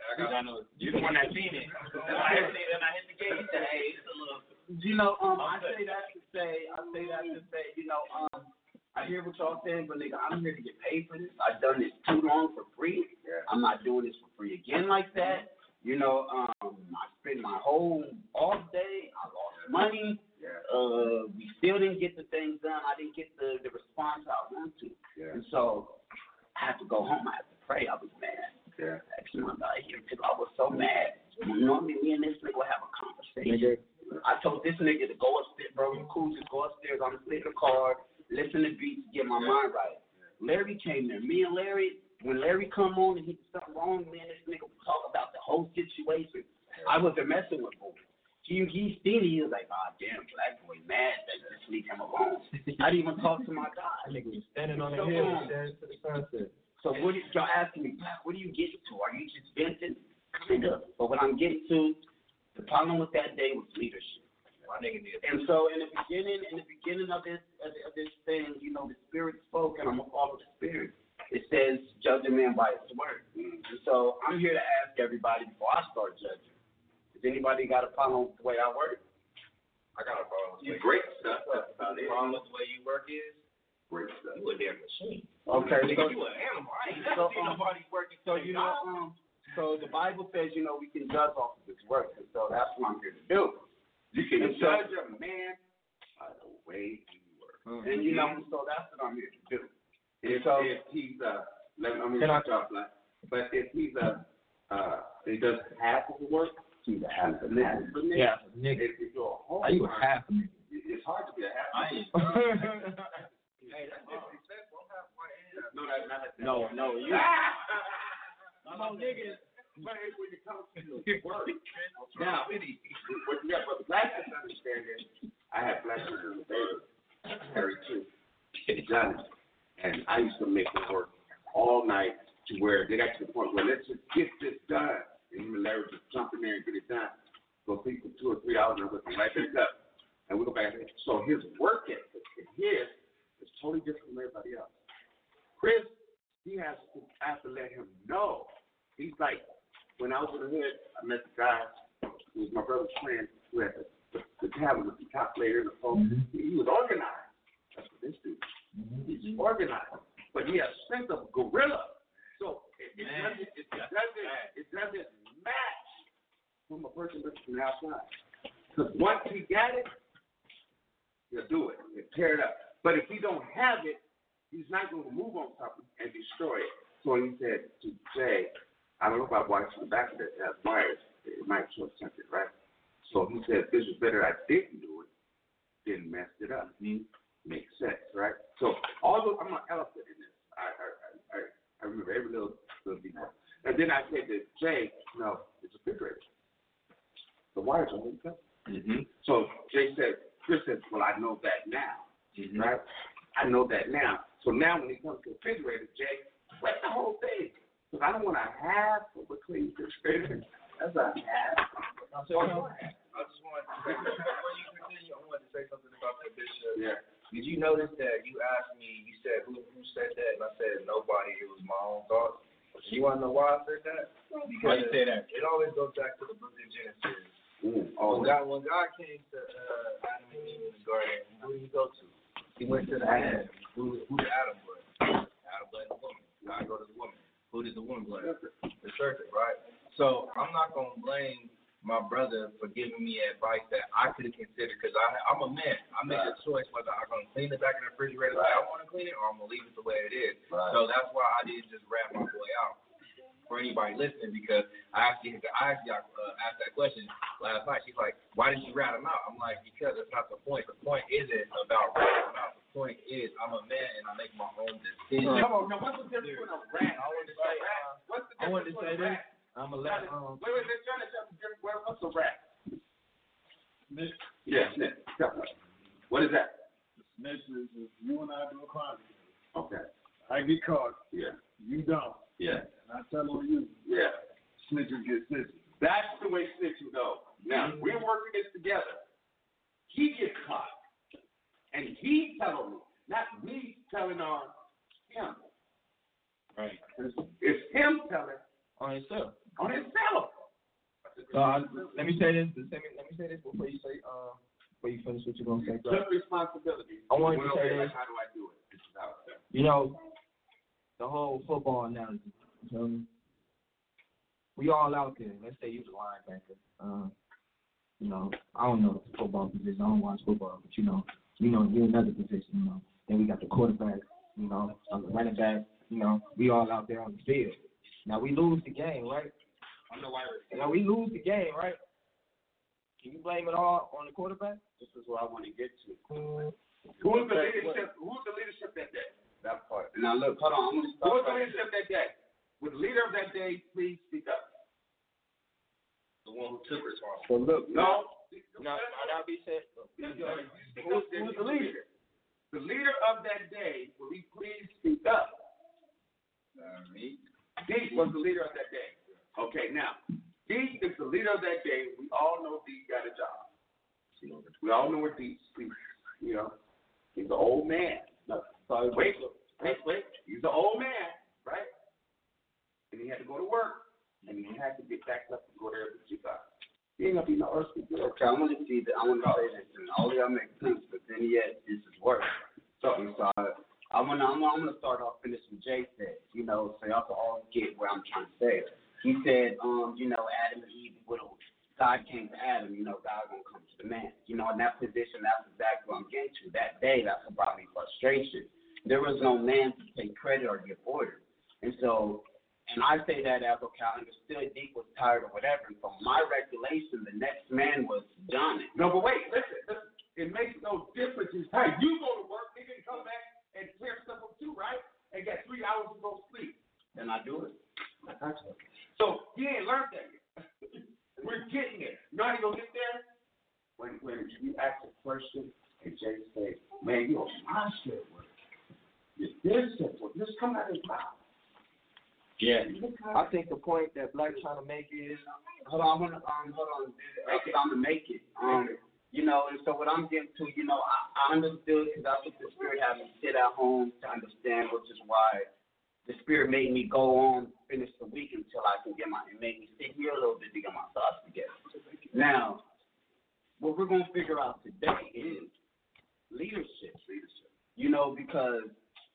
you're the one that seen it. And I hit the gate. He said, hey, it's a little. You know, um, I say that to say, I say that to say, you know, um. I hear what y'all saying, but nigga, I'm here to get paid for this. I've done this too long for free. Yeah. I'm not doing this for free again like that. You know, um, I spent my whole off day. I lost money. Yeah. Uh, we still didn't get the things done. I didn't get the, the response I wanted to. Yeah. And so I had to go home. I had to pray. I was mad. Yeah. Actually, my guy here, because I was so mad. Normally, me and this nigga would have a conversation. Nigga. I told this nigga to go upstairs, bro. You cool? Just go upstairs. I'm gonna sit in the car. Listen to beats, get my mind right. Larry came there. Me and Larry, when Larry come on and he did something wrong, man, this nigga would talk about the whole situation. I wasn't messing with him. He he seen it. He was like, ah, oh, damn, black boy mad. Let's just leave him alone. I didn't even talk to my guy. Nigga was standing on the hill, staring to the sunset. So what are y'all asking me? What are you getting to? Are you just venting? Kind of. But what I'm getting to, the problem with that day was leadership. And so in the beginning, in the beginning of this of this thing, you know, the Spirit spoke, and I'm gonna follow the Spirit. It says, judge a man by his word. And so I'm here to ask everybody before I start judging. Does anybody got a problem with the way I work? I got a problem with the way Great stuff. That's about The it. problem with the way you work is Great stuff. you a damn machine. Okay, Nigga, so, you an animal. I ain't so, never seen um, nobody working. so you know, um, so the Bible says, you know, we can judge off of his work, and so that's what I'm here to do. You can judge a man by the way he works, mm-hmm. and you know, so that's what I'm here to do. If, so, if he's uh, let me, I'm gonna stop that. But if he's a, uh, he does half of the work, he's a half of the nigga. Yeah, nigga. If you do a whole, Are you a half nigga? It's hard to be a half. I ain't. Hey, that's disrespectful. I'm half white and no, that's not that. No, no, you. No, niggas. But it's when it comes to work. Now, what you got for the black people to understand is, I have black people in the family, Harry too, Johnny, and I used to make them work all night to where they got to the point where let's just get this done, and even Larry just jump in there and get it done. Go sleep for two or three hours and we'll come right back up, and we go back. So his work ethic, his, is totally different from everybody else. Chris, he has to, I have to let him know. He's like, when I was in the hood, I met the guy who was my brother's friend who had the, the, the tavern with the calculator and the phone. Mm-hmm. He, he was organized. That's what this dude. Mm-hmm. He's organized. But he has strength of a gorilla. So it, it, doesn't, it, it, doesn't, it doesn't match from a person looking from the outside. Because once he got it, he'll do it. He'll tear it up. But if he don't have it, he's not going to move on something and destroy it. So he said to Jay, I don't know about wires in the back of that has wires. It might short circuit, right? So he said, this is better I didn't do it, didn't mess it up. Mm-hmm. Makes sense, right? So although I'm an elephant in this, I I, I, I remember every little, little detail. And then I said to Jay, no, it's a refrigerator. The wires are hooked up. Mm-hmm. So Jay said, Chris said, well, I know that now, mm-hmm. right? I know that now. So now when it comes to the refrigerator, Jay, wet the whole thing. Because I don't want a half of a clean refrigerator. That's a half. I just want before you continue, I wanted to say something about that, Bishop. Yeah. Did you notice that you asked me, you said, who, who said that? And I said, nobody. It was my own thoughts. You want to know why I said that? Because why you say that? It always goes back to the book of Genesis. Mm. Oh, when, God, when God came to uh, Adam and Eve in the garden, who did he go to? He went to the Adam. Who, who did Adam blame? Adam blamed the woman. God go to the woman. Who did the woman blame? The serpent, right? So I'm not going to blame my brother for giving me advice that I could have considered because I'm a man. I make right. a choice whether I'm going to clean the back of the refrigerator right. like I want to clean it or I'm going to leave it the way it is. Right. So that's why I didn't just rat my boy out for anybody listening because I actually, I actually uh, asked that question last night. She's like, why did you rat him out? I'm like, because that's not the point. The point isn't about ratting him out. The point is I'm a man and I make my own decisions. Come on, now what's the difference between a rat? I wanted to say, uh, what's the difference I wanted to say this. I'm going to let, um. Wait, wait, let's try to tell the difference. What's a rat? Snitch. Yeah, snitch. What is that? Snitch is if you and I do a crime. Okay. I get caught. Yeah. You don't. Yeah. And I tell on you. Yeah. Snitches get snitches. That's the way snitches go. Now, mm-hmm. we're working this together. He gets caught. And he's telling me, not me telling on him. Right. It's, it's him telling on himself. On himself. So uh, let me say this. Let me let me say this before you say uh before you finish what you're gonna say. Took responsibility. I wanted to say this. How do I do it? This is how it's done. You know, the whole football analogy. You know, we all out there. Let's say you're the linebacker. Uh, you know, I don't know the football position. I don't watch football, but you know, you know, you're another position. You know, then we got the quarterback. You know, the running back. You know, we all out there on the field. Now we lose the game, right? I know why. Now we lose the game, right? Can you blame it all on the quarterback? This is what I want to get to. Mm-hmm. Who was the leadership? Who was the leadership that day? That part. Now look, hold on. Who was the leadership that day? Would the leader of that day please speak up? The one who took responsibility. Well, look, no. No, that'll be said. Who's the leader? The leader of that day, will he please speak up? Uh, me. D was the leader of that day. Okay, now, D is the leader of that day. We all know D got a job. We all know where D speaks. You know, he's an old man. No, sorry, wait, wait, wait. He's an old man, right? you have to get back up and go there with you guys. You ain't gonna be no earthly good. Okay, I want to see that. I want to say this, and all y'all make sense, but then yet this is work. So, so I, I want to, I'm, I'm gonna start off finishing Jay said. You know, so y'all can all get where I'm trying to say. He said, um, you know, Adam and Eve, little God came to Adam. You know, God gonna come to the man. You know, in that position, that's exactly what I'm getting to. That day, that's what brought me frustration. There was no man to take credit or give order, and so. And I say that as, okay, I understood Deke was tired or whatever. And from my recollection, the next man was John. No, but wait, listen, listen. It makes no difference. It's, hey, you go to work, nigga, and come back and clear stuff up too, right? And get three hours to go sleep. Then I do it. So you ain't learned that yet. We're getting there. You know how you gonna get there? When when you ask a question and Jay say, man, you're my shit work. You're this simple. Just come out of his mouth. Yeah, I think the point that Black trying to make is, hold on, I want to, um, hold on, make it, I'm going to make it. Um, you know, and so what I'm getting to, you know, I, I understood because that's what the Spirit had me sit at home to understand, which is why the Spirit made me go on, finish the week until I can get my, it made me sit here a little bit to get my thoughts together. Now, what we're going to figure out today is leadership, leadership, you know, because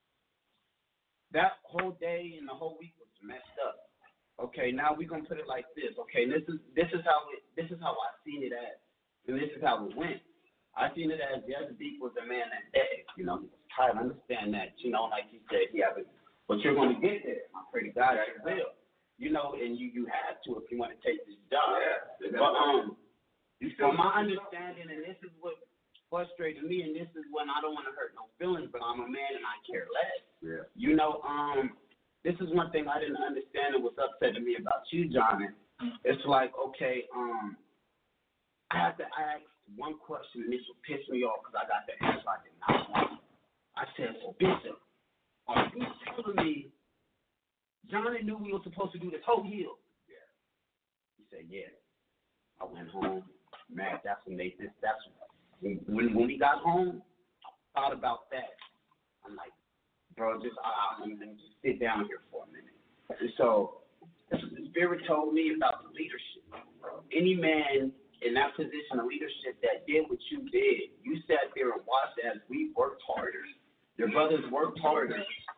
that whole day and the whole week was messed up. Okay, now we're gonna put it like this. Okay, this is this is how it this is how I seen it as, and this is how it went. I seen it as the other Deke was the man that day. You know, he was tired. I understand that. You know, like he said, yeah, but but you're gonna get there. I pray to God you will. You know, and you you have to if you want to take this job. Yeah. But um, from my understanding, and this is what frustrated me, and this is when I don't want to hurt no feelings, but I'm a man and I care less. Yeah. You know, um. This is one thing I didn't understand and was upsetting me about you, John. It's like, okay, um, I have to ask one question, and this will piss me off because I got the answer I did not want. I said, so Bishop, are you telling me Johnny knew we were supposed to do this whole hill? Yeah. He said, yeah. I went home, man. That's when they. This, that's when when when we got home. I thought about that. I'm like. Bro, just I, I'm gonna just sit down here for a minute. And so, that's what the Spirit told me about the leadership. Any man in that position of leadership that did what you did, you sat there and watched as we worked harder. Your brothers worked harder,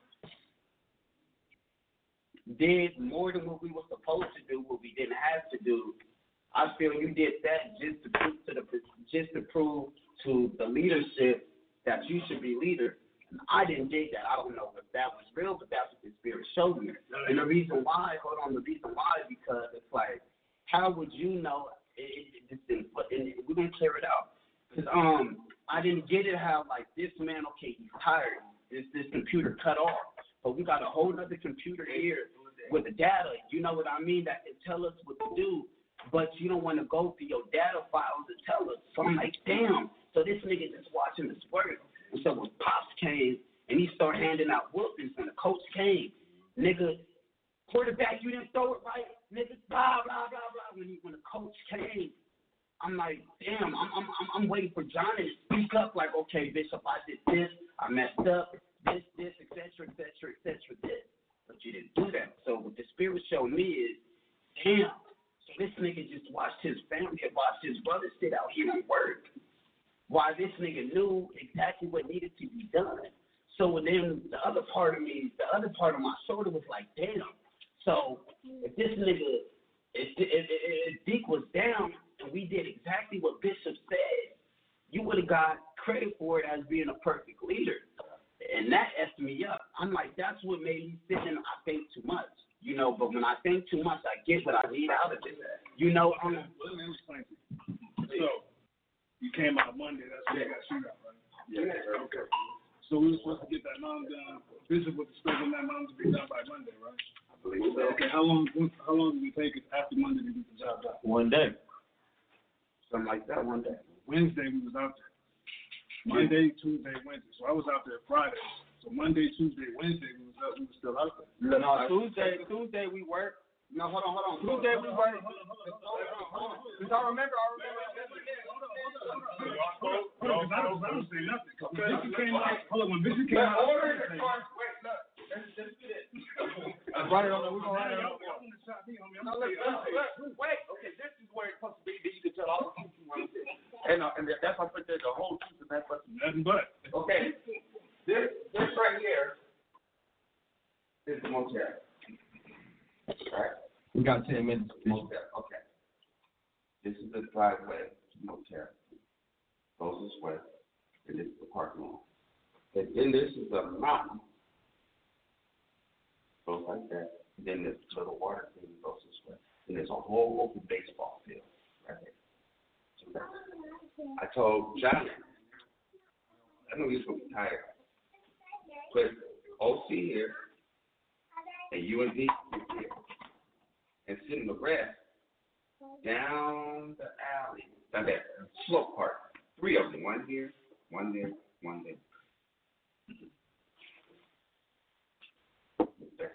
did more than what we were supposed to do, what we didn't have to do. I feel you did that just to prove to the just to prove to the leadership that you should be leader. I didn't dig that. I don't know if that was real, but that's what the Spirit showed me. And the reason why, hold on, the reason why is because it's like, how would you know? It, it, it, it, and we're going to clear it out. Because um, I didn't get it how, like, this man, okay, he's tired. This, this computer cut off. But we got a whole other computer here with the data. You know what I mean? That can tell us what to do. But you don't want to go through your data files and tell us. So I'm like, damn. So this nigga just watching this work. And so when Pops came and he started handing out whoopings and the coach came, nigga, quarterback, you didn't throw it right, nigga, blah, blah, blah, blah. When he, when the coach came, I'm like, damn, I'm I'm I'm, I'm waiting for Johnny to speak up like, okay, Bishop, I did this, I messed up, this, this, et cetera, et cetera, et cetera, this. But you didn't do that. So what the Spirit showed me is, damn, so this nigga just watched his family and watched his brother sit out here and work. Why this nigga knew exactly what needed to be done. So then the other part of me, the other part of my shoulder was like, damn. So if this nigga, if, if, if, if Deke was down and we did exactly what Bishop said, you would have got credit for it as being a perfect leader. And that effed me up. I'm like, that's what made me sit and I think too much. You know, but when I think too much, I get what I need out of it. You know, um, let me explain to you. So, you came out Monday, that's when you got shoot out, right? Yeah. Okay. So we were supposed to get that mound done. Bishop was expecting that mound to be done by Monday, right? I believe so. Okay, how long how long did it take us after Monday to get the job done? one day. something like that one day. Wednesday we was out there. Monday, Tuesday, Wednesday. So I was out there Friday. So Monday, Tuesday, Wednesday we was out, we were still out there. No, no Tuesday, Tuesday we worked. No, hold on, hold on. Tuesday we worked. Because I remember, I remember. Hold on, I don't, I don't say nothing. Bishop came out. Hold on, when Bishop came out. Order the cards. Wait, look. Let's, let's get it. Write it on there. We're gonna write it on there. shot me, homie. I'm No, gonna look, say, look, look, wait. Okay, this is where it's supposed to be. Then you can tell all the truth you want to say. And, uh, and that's why I put there the whole truth in that fucking. nothing but. Okay, this this right here is the motel. Right? We got ten minutes. Motel. Okay. This is the driveway to the motel. Goes this way, and this is the parking lot. And then this is a mountain. Goes like that. And then this little water thing goes this way. And there's a whole open baseball field right there. So that's, I told Johnny, I knew he was going to be tired. Put O C here, and U and D here, and send the rest down the alley, down that slope part. Three of them, one here, one there, one there. There.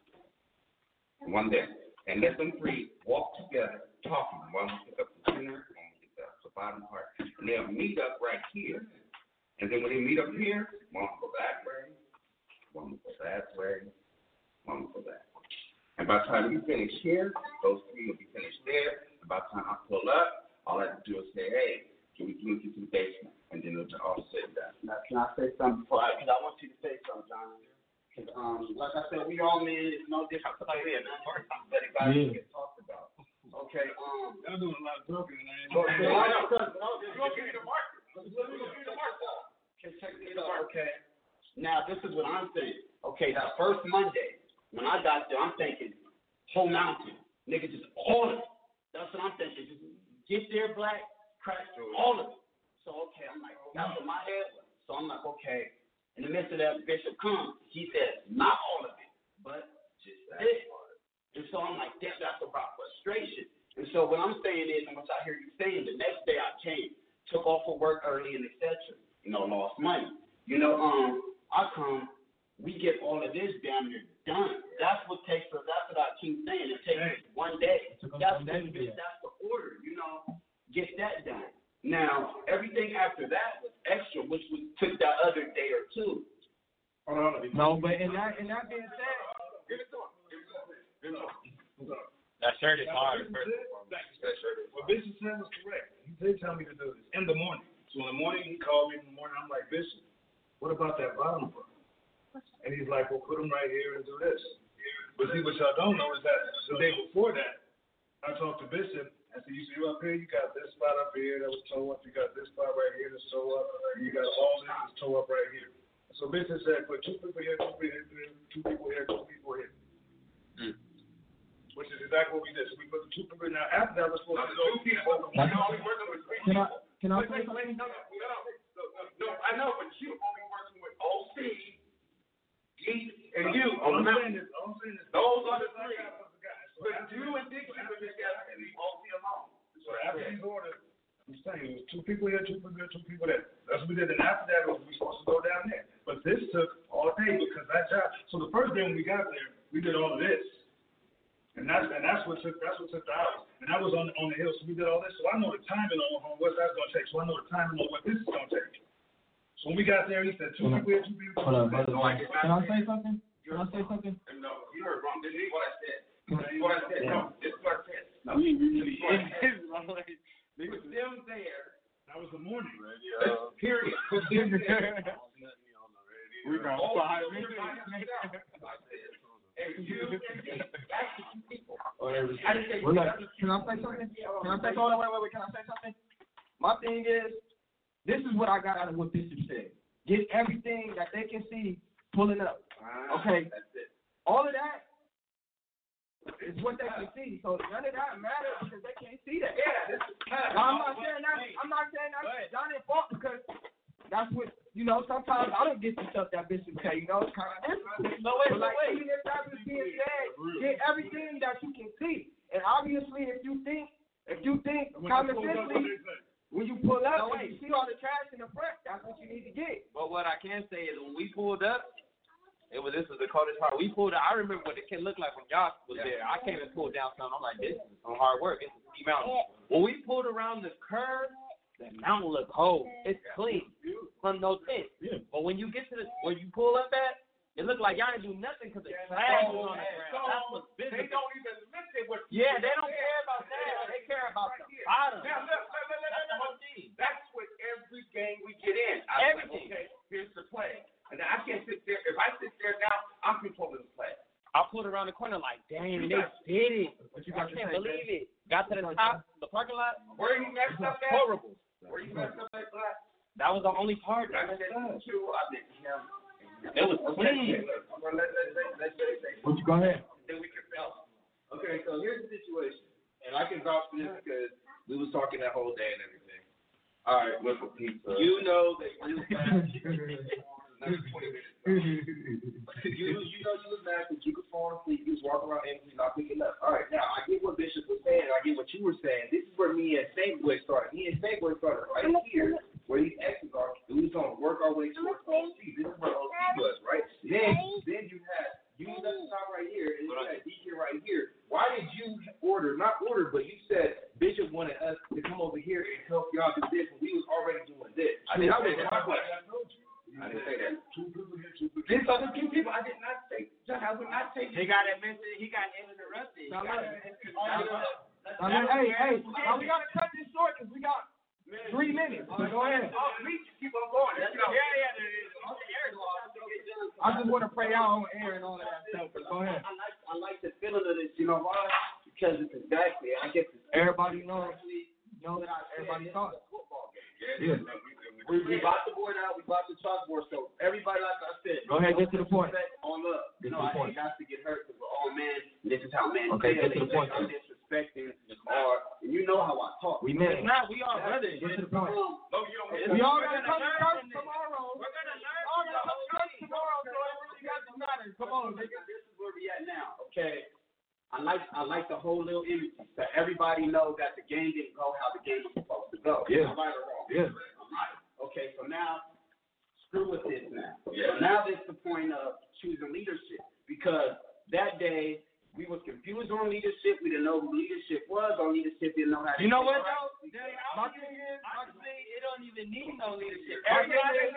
One there. And let them three walk together, talking. One will pick up the center, one will pick up the bottom part. And they'll meet up right here. And then when they meet up here, one will go that way, one will go that way, one will go that way. And by the time we finish here, those three will be finished there. And by the time I pull up, all I have to do is say, hey, can we move you to the basement? And then it'll all sit down. Now, can I say something before I, because I want you to say something, John. Because, um, like I said, we all men, it's no different from here. But it got to get talked about. Okay, um. Y'all doing a lot of talking, and I ain't. So, so, I know, cause, no, just go give me the market. Let's go give me the market. Okay, check it out. Okay. Now, this is what I'm saying. Okay, that first Monday, when I got there, I'm thinking, whole mountain. Nigga, just all of it. That's what I'm thinking. Just get there, black, crack, all of it. So, okay, I'm like, that's what my head was. So I'm like, okay. In the midst of that, Bishop comes. He says, not all of it, but just this. And so I'm like, damn, that's about frustration. And so what I'm saying is, and what I hear you saying, the next day I came, took off for work early and et cetera. You know, lost money. You know, um, I come, we get all of this down there done. That's what takes us. That's what I keep saying. It takes us one day. That's what it is. That's the order. You know, get that done. Now, everything after that was extra, which was took that other day or two. No, but in that in that being said, Give it to him. Give it to him. Give it to him. That shirt is hard. What Bishop said was correct. He did tell me to do this in the morning. So in the morning, he called me in the morning. I'm like, Bishop, what about that bottom part? And he's like, well, put them right here and do this. But see, what y'all don't know is that the day before that, I talked to Bishop. I said, you see up here, you got this spot up here that was toe up. You got this spot right here that's toe up. And you got all this that's toe up right here. So Bishop said, put two people here, two people here, two people here, two people here. Mm. Which is exactly what we did. So we put the two people in. Now, after that, we're supposed to go. Two people. We're only working with three can I people. can I Wait, say wait, wait, something? no, no, no, no, no, I know, but you only working with O C, Geek, and you All on I'm the saying mountain. is, all I'm saying is, Those are the three. So But after- you and Dixie were together and leave O C alone. So after these orders, I'm saying it was two people here, two people there, two people there. That's what we did. And after that, we were supposed to go down there. But this took all day because that job. So the first day when we got there, we did all of this. And that's and that's what took that's what took the hours. And that was on on the hill. So we did all this. So I know the timing on, on what that's gonna take. So I know the timing on what this is gonna take. So when we got there, he said two people here, two people Hold on, there. hold on. Can I say something? Can I say something? No, you heard wrong. This is what I said. This is what I said. No, this is what I said. No, We really with them there. That was the morning. Period. With them there. We're going All five of them minutes. by themselves. And you and me, that's the two people. Or I didn't say Well, look, can I say something? Can I say hold on, wait, wait, wait, can I say something? My thing is, this is what I got out of what Bishop said. Get everything that they can see pulling up. Okay. That's it. All of that is what they can see. So none of that matters because they can't see that. Yeah, this is Now, I'm not saying that. I'm not saying that's Johnny's fault because that's what you know. Sometimes I don't get the stuff that Bishop say. You know, it's kind of difficult. No, wait, But like wait. even if that was being said, get everything that you can see. And obviously, if you think, if you think common sensely, when you pull up No, and you see all the trash in the front, that's what you need to get. But what I can say is when we pulled up, it was this was the coldest part. We pulled up. I remember what it can look like when y'all was there. I came and pulled down something. I'm like, this is some hard work. It's a ski mountain. When we pulled around the curve, the mountain looked whole. It's clean. From no tent. But when you get to the where you pull up at, it looked like y'all didn't do nothing because the trash was on the ground. That's what's They visible. don't even listen I pulled around the corner like, dang, they did it. What you I got to can't say, believe it. Got to the top, the parking lot. Where you messed up at? Horrible. Where you messed up at, Black? That was the only part that I messed said up. two. I didn't hear. It was clean. Let's let's say. What you go ahead? Then we can tell. Okay, so here's the situation, and I can vouch for this because we was talking that whole day and everything. All right, look for pizza. You know that you was mad. Another twenty minutes. you you know you was mad because you could fall asleep. You was walking around empty, not picking up. All right, now I get what Bishop was saying. I get what you were saying. This is where me and Saintboy started. Me and Saintboy started right here, where these X's are. And we was gonna work our way towards O C. This is where O C was, right? Then then you had. You at the top right here, and you had Deacon right here. Why did you order, not order, but you said Bishop wanted us to come over here and help y'all do this, and we was already doing this? I didn't say that. I didn't say that. Two people here, two people. This other two people, I did not say. John, I would not say. He got admitted. He got interrupted. Now, look. Now, look, hey, hey, now we gotta cut this short because we got three minutes. So go ahead. Oh, please keep on going. Yeah, yeah. I just want to pray out on air and all of that stuff. But go ahead. I like I like the feeling of this. You know why? Because it's exactly. I get this. Everybody knows. Know that I, everybody talks. Yeah. We we about to board out. We about to chalkboard. So everybody, like I said, Go ahead. Get to the point. On up. Get to No, the I point. ain't got to get hurt because we're all men. This is how men Okay, feel. get to the point. I'm disrespecting or and you know how I talk. We It's men. not. We all brothers. Get to the point. No, you don't. We all gotta come to church tomorrow. We're gonna learn. All gotta come to church tomorrow, so it really doesn't matter. Come on, nigga. This is where we at now. Okay. I like I like the whole little image that everybody know that the game didn't go how the game was supposed to go. Yeah. Am I right or wrong? Yeah. I'm right. Okay, so now screw with this now. So now this is the point of choosing leadership because that day we was confused on leadership. We didn't know who leadership was. Our leadership didn't know how to. You know what right. though? Daddy, My thing is, honestly, it don't even need no leadership. My thing Everybody.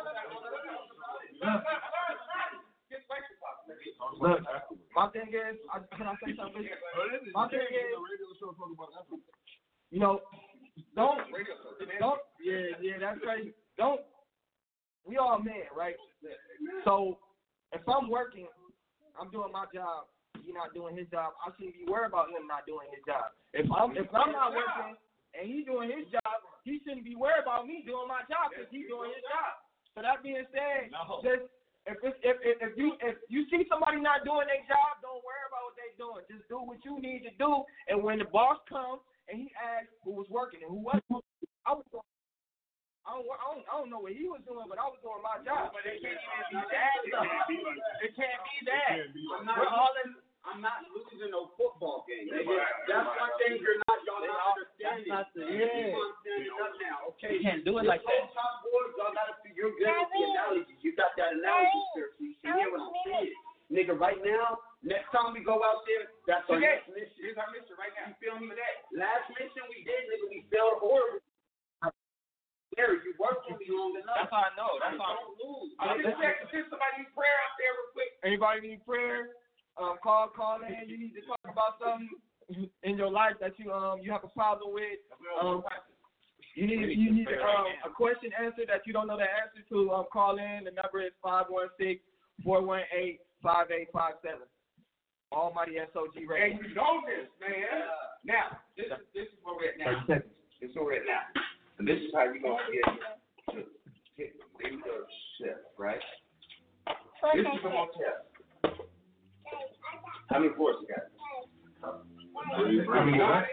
Look, my thing is, I, can I say something? My thing is, you know, don't, don't, yeah, yeah, that's crazy. Don't, we all men, right? So, if I'm working, I'm doing my job, he's not doing his job, I shouldn't be worried about him not doing his job. If I'm, if I'm not working and he's doing his job, he shouldn't be worried about me doing my job because he's doing his job. So that being said, just, If, it's, if if if you if you see somebody not doing their job, don't worry about what they're doing. Just do what you need to do. And when the boss comes and he asks who was working and who wasn't, I was doing, I don't, I don't I don't know what he was doing, but I was doing my job. But it can't even be that. It can't be that. I'm not, all in, I'm not losing no football game. That's one thing you're not, y'all not understanding. That's not the- yeah. You understanding up now, okay? You can't do it like that. Top boys, y'all gotta see, you're good at the analogies. You got that analogy, sir. So you see here what I'm saying. Nigga, right now, next time we go out there, that's our next mission. Here's our mission right now. You feel me with that? Last mission we did, nigga, we failed horribly. There, you worked with me long enough. That's how I know. That's how. Don't lose. I Just check to see if somebody needs prayer out there real quick. Anybody need prayer? Um, call, call in. You need to talk about something in your life that you um you have a problem with. Um, you need you need um, a question answered that you don't know the answer to. Um, call in. The number is five one six, four one eight, five eight five seven. Almighty S O G And Radio. you know this, man. Now, this is this is where we're at now. thirty seconds. This is where we're at now. And this is how you're gonna get to hit the leadership, right? This is the one test. How many fours you got? How many fours?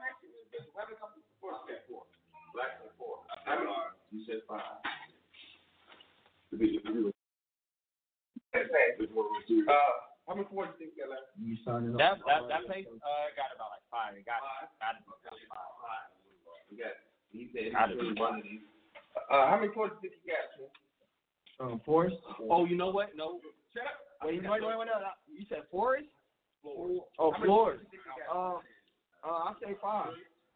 Black and four. How many? You said five. Uh, how many fours do you think you got left? You signing That up? that that place uh got about like five. It got got it got five. You got. He said Got he's it. really one of these. Uh, how many fours do you think you got? Sir? Um, Forrest. Oh, you know what? No. Shut up. Wait, wait, wait, wait, no. You said Forrest? Floors. Oh, How many Floors. fours do you think you got? Um, uh, I say five.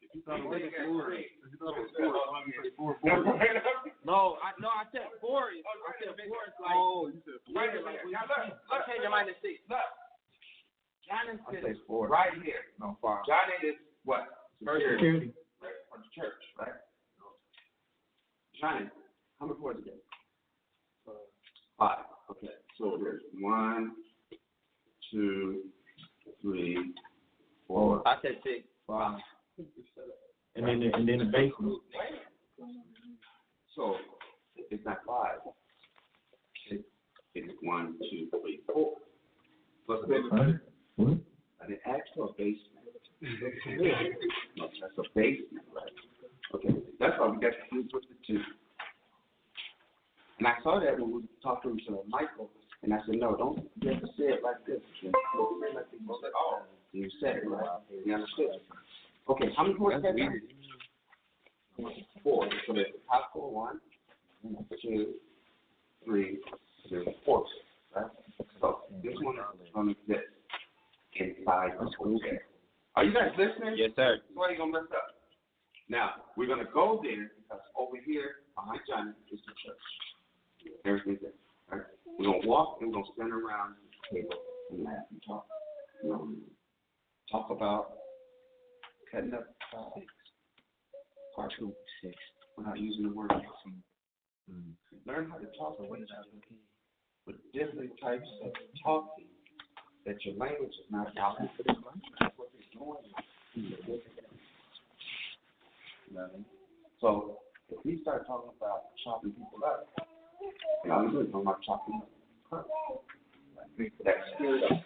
No, I no, I said Forrest. I said Forrest. Like, Oh, you said like, like, Now look, I'll change your mind to six. look. I Jonathan say is four. right here. No, five. Jonathan is what? First Security. right, from the church, right? Jonathan, how many fours you got? Five. Okay. So there's one, two, three, four. I said six. Five. And then the, and then the basement. So it's not five. It's, it's one, two, three, four. Plus the basement. Huh? I didn't ask for a basement. No, that's a basement, right? Okay, that's why we got confused with the two. And I saw that when we were talking to Michael, and I said, no, don't you have to say it like this. You have to say it like this. I said, oh, you said it, right? You understood. Okay, how many more is that? Four. So there's the top four, one, two, three, three, four. Right? So this one is going to exist inside the school. Are you guys listening? Yes, sir. So why are you going to mess up? Now, we're going to go there because over here behind Johnny is the church. Everything's there. Right? We're going to walk and we're going to stand around the table and laugh and talk. You know, talk about cutting up uh, cartoon six. We're not using the word cartoon. Mm-hmm. Learn how to talk with each other with different types of talking that your language is not out for this country. That's what they're doing. You know what I mean? So if we start talking about chopping people up, and I'm really talking about chopping up, that spirit of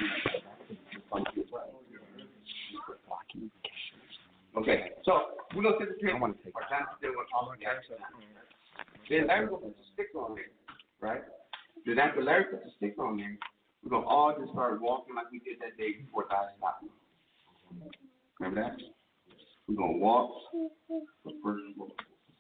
okay, so we're gonna take the picture. I want to take our time. Then we're gonna talk about Then Larry will put the stick on there, right? Then after Larry puts the stick on there, we're gonna all just start walking like we did that day before God stopped. Remember that? We're gonna walk the first floor.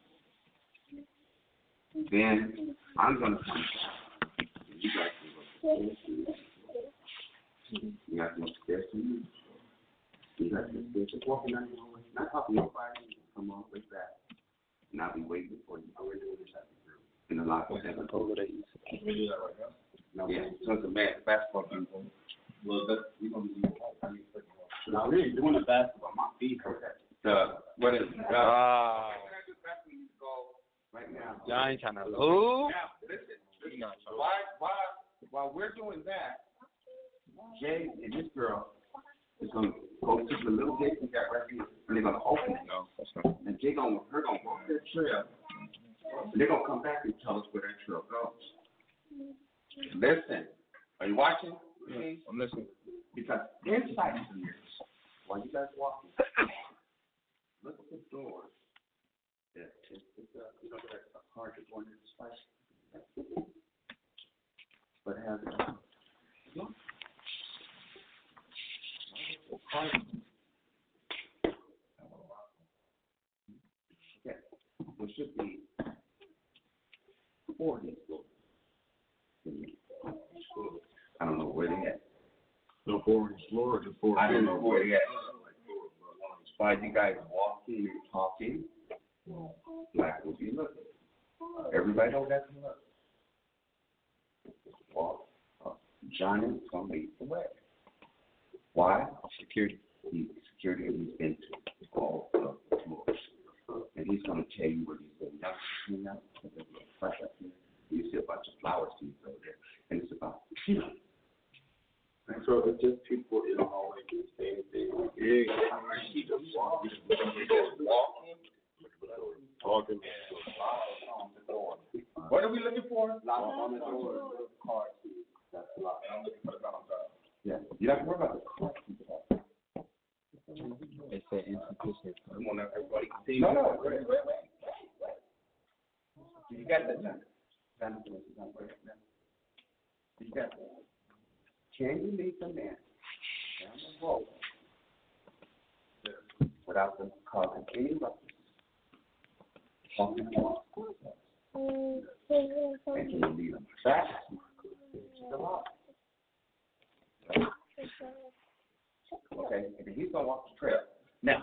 Then I'm gonna come. You guys can go. You guys can go upstairs to you. You guys can go just walking down the hallway. Not talking to nobody. Come on, way back. And I'll be waiting for you. I already know this happening. In the locker room. Over there. Can we do that right now? No, yeah. So it's a man, basketball game. Well, that's, we're going to be no, I'm really doing the basketball. My feet hurt. The, what is it? Ah. Right now. Y'all ain't trying to move. Now, listen. listen. Why, why, while we're doing that, Jay and this girl is going to go to the little gate we got right here, and they're going to open it. No, that's not. And Jay going, her going to walk that trail, and they're going to come back and tell us where that trail goes. Listen. Are you watching? Yeah, I'm listening. Because inside of here, while you guys walking, look at the door. That is, uh, you know, that's hard to go into the spice. But it has a look. Okay. There should be four of these doors. I don't know where they at. No four on the floor, just four. I don't know where they at. Why you guys walking and talking? Black will be looking. Everybody don't have to look. Walk. Uh, Johnny is going to lead the way. Why? Security. He's security and he's been to all of the floors. And he's going to tell you where he's going. Now, you know, there's a little flash up here. You see a bunch of flower seeds over there. And it's about, you know. And so it's just people in the hallway do the same thing. Yeah, I keep them walking. Just walking. Talking. What are we looking for? Lock on the door. Car keys. That's a lot. I'm looking for the car keys. Yeah. You don't have to worry about the car keys. They say insufficient. Come on now, everybody. No, no, wait, wait, wait. You got that, John? John, you got that. Can you leave the man down the road without them causing any ruckus? Walking along. And can you leave them back to the lot? Okay, and he's going to walk the trail. Now,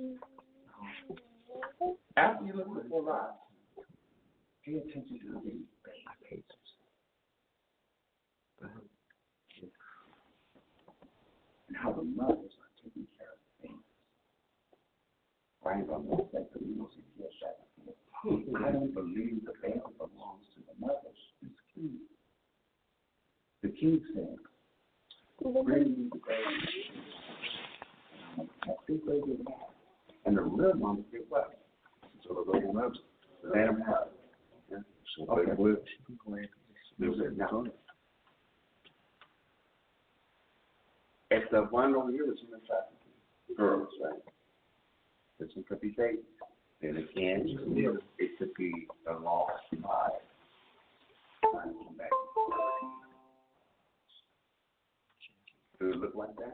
after you look at the full lot, pay attention to the pages. And how the mothers are taking care of things. I ain't gonna let that because you don't see the shadow. I don't believe the baby belongs to the mothers. It's king. The king said, Really, and the real mama get what? So the little ones, let them have it. Yeah. So okay. They will. Now, if the one over here is in the traffic, girls, right? This one could be babies. Then again, it could be a lost by trying to come back. Do it look like that?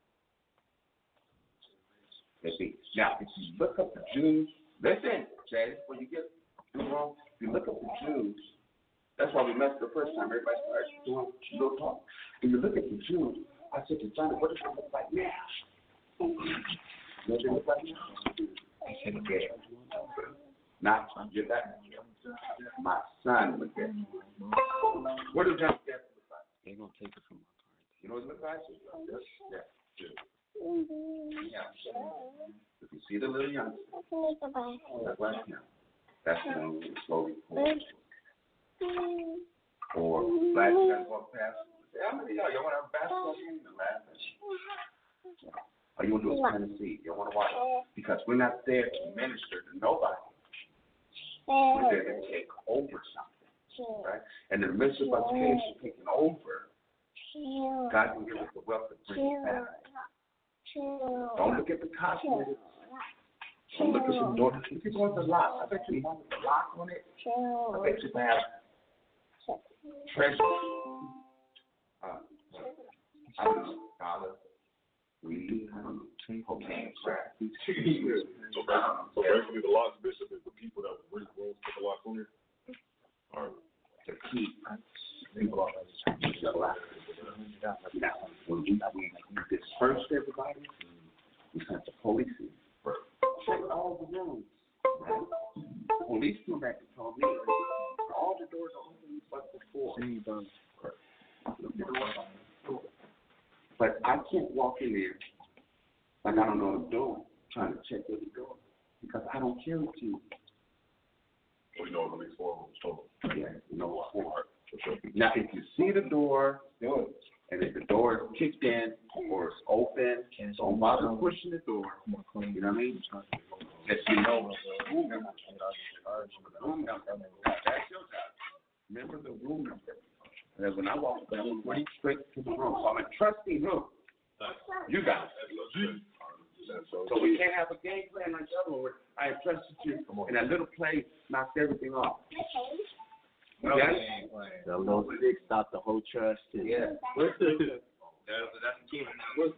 Now, if you look up the Jews, listen, Jay, when you get wrong, if you look up the Jews, that's why we messed the first time. Everybody started doing little talk. When you look at the Jews, I said to Johnny, what does it look like now? What does it look like now? He said, yeah. Not just that. My son looked at it. What does Johnny look like? They're going to take it from my card. You know what it looks like? Yeah. Yeah. Yeah. If you see the little youngster, that's right now. That's when we slowly pull. Or black guys walk past. How many of y'all, y'all want to have a basketball game and laugh at you? Or you want to do a Tennessee? You want to watch it? Because we're not there to minister to nobody. We're there to take over something. Right? And in the midst of education taking over, God can give us the wealth to bring it back. Don't look at the cosmetics. Don't look at the door. If you want the lock, I bet you want the lock on it. I bet you have treasure. Uh, I don't know, dollar, weed, cocaine, crack. So basically, the locks, Bishop, is the people that would break rules, put the locks on here? Or the key. Now, when we, we dispersed everybody, we sent the police in. Check all the rooms. Right? Police came back and told me all the doors are open but before. But I can't walk in there like I don't know what I'm doing, trying to check every door because I don't carry keys. We know at least four rooms total. Yeah, you know four. Now, if you see the door, do it. And if the door is kicked in or it's open, don't bother pushing the door. You know what I mean? Just you know. Room number. That's your job. Remember the room number. And when I walk in, I'm going straight to the room. So I'm entrusting who? You guys. So we can't have a game plan like the other one. I entrusted you, and that little play knocked everything off. Okay? The little stick stopped the whole trust. Yeah. What's the that's the key. What's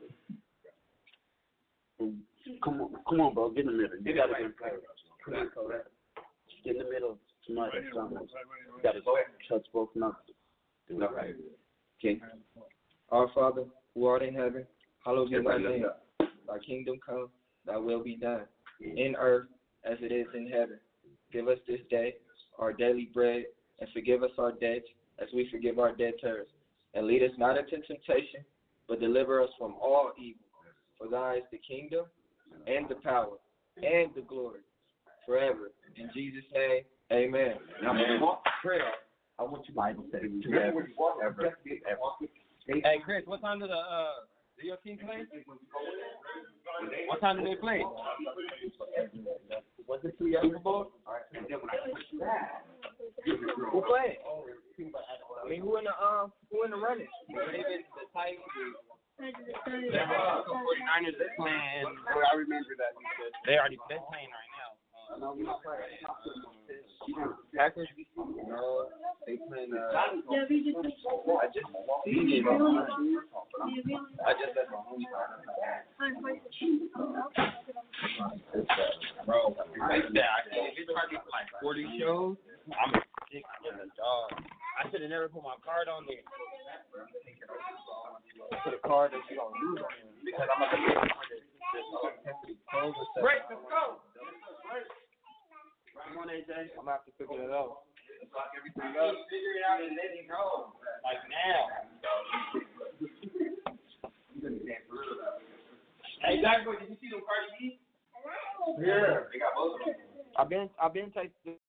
the Come on, come on, bro. Get in the middle. You gotta get Get in the middle. Somebody, something. You gotta touch both knuckles. Okay. Okay. Our Father, who art in heaven, hallowed be thy name. Thy kingdom come, thy will be done, in earth as it is in heaven. Give us this day our daily bread, and forgive us our debts as we forgive our debtors. And lead us not into temptation, but deliver us from all evil. For thine is the kingdom, and the power, and the glory, forever. In Jesus' name, amen. Now, when you walk the prayer, I want you Bible study. Remember when you walk ever, Hey, Chris, what time did the uh, did your team play? What time did they play? Was it three Super Bowl? All right, and then when I push that, Who played? I mean, who in the uh, who in the running? Ravens, the Titans. The uh, forty-niners are playing. I remember that. They already they're playing right now. no, we don't play. Packers? No, they playing. Uh, I just seen it. I just at my home. Bro, like that. I think it's probably like forty shows. I'm sick as a dog. I should have never put my card on there. Put a card that you don't lose on there because I'm gonna get it for the Break, let's go. Come on, A J. I'm gonna have to figure it out. Lock everything up. Figure it out and let it go. Like now. Hey, Jack Boy, did you see them Cardi B? Yeah. They got both of them. I've been I've been taking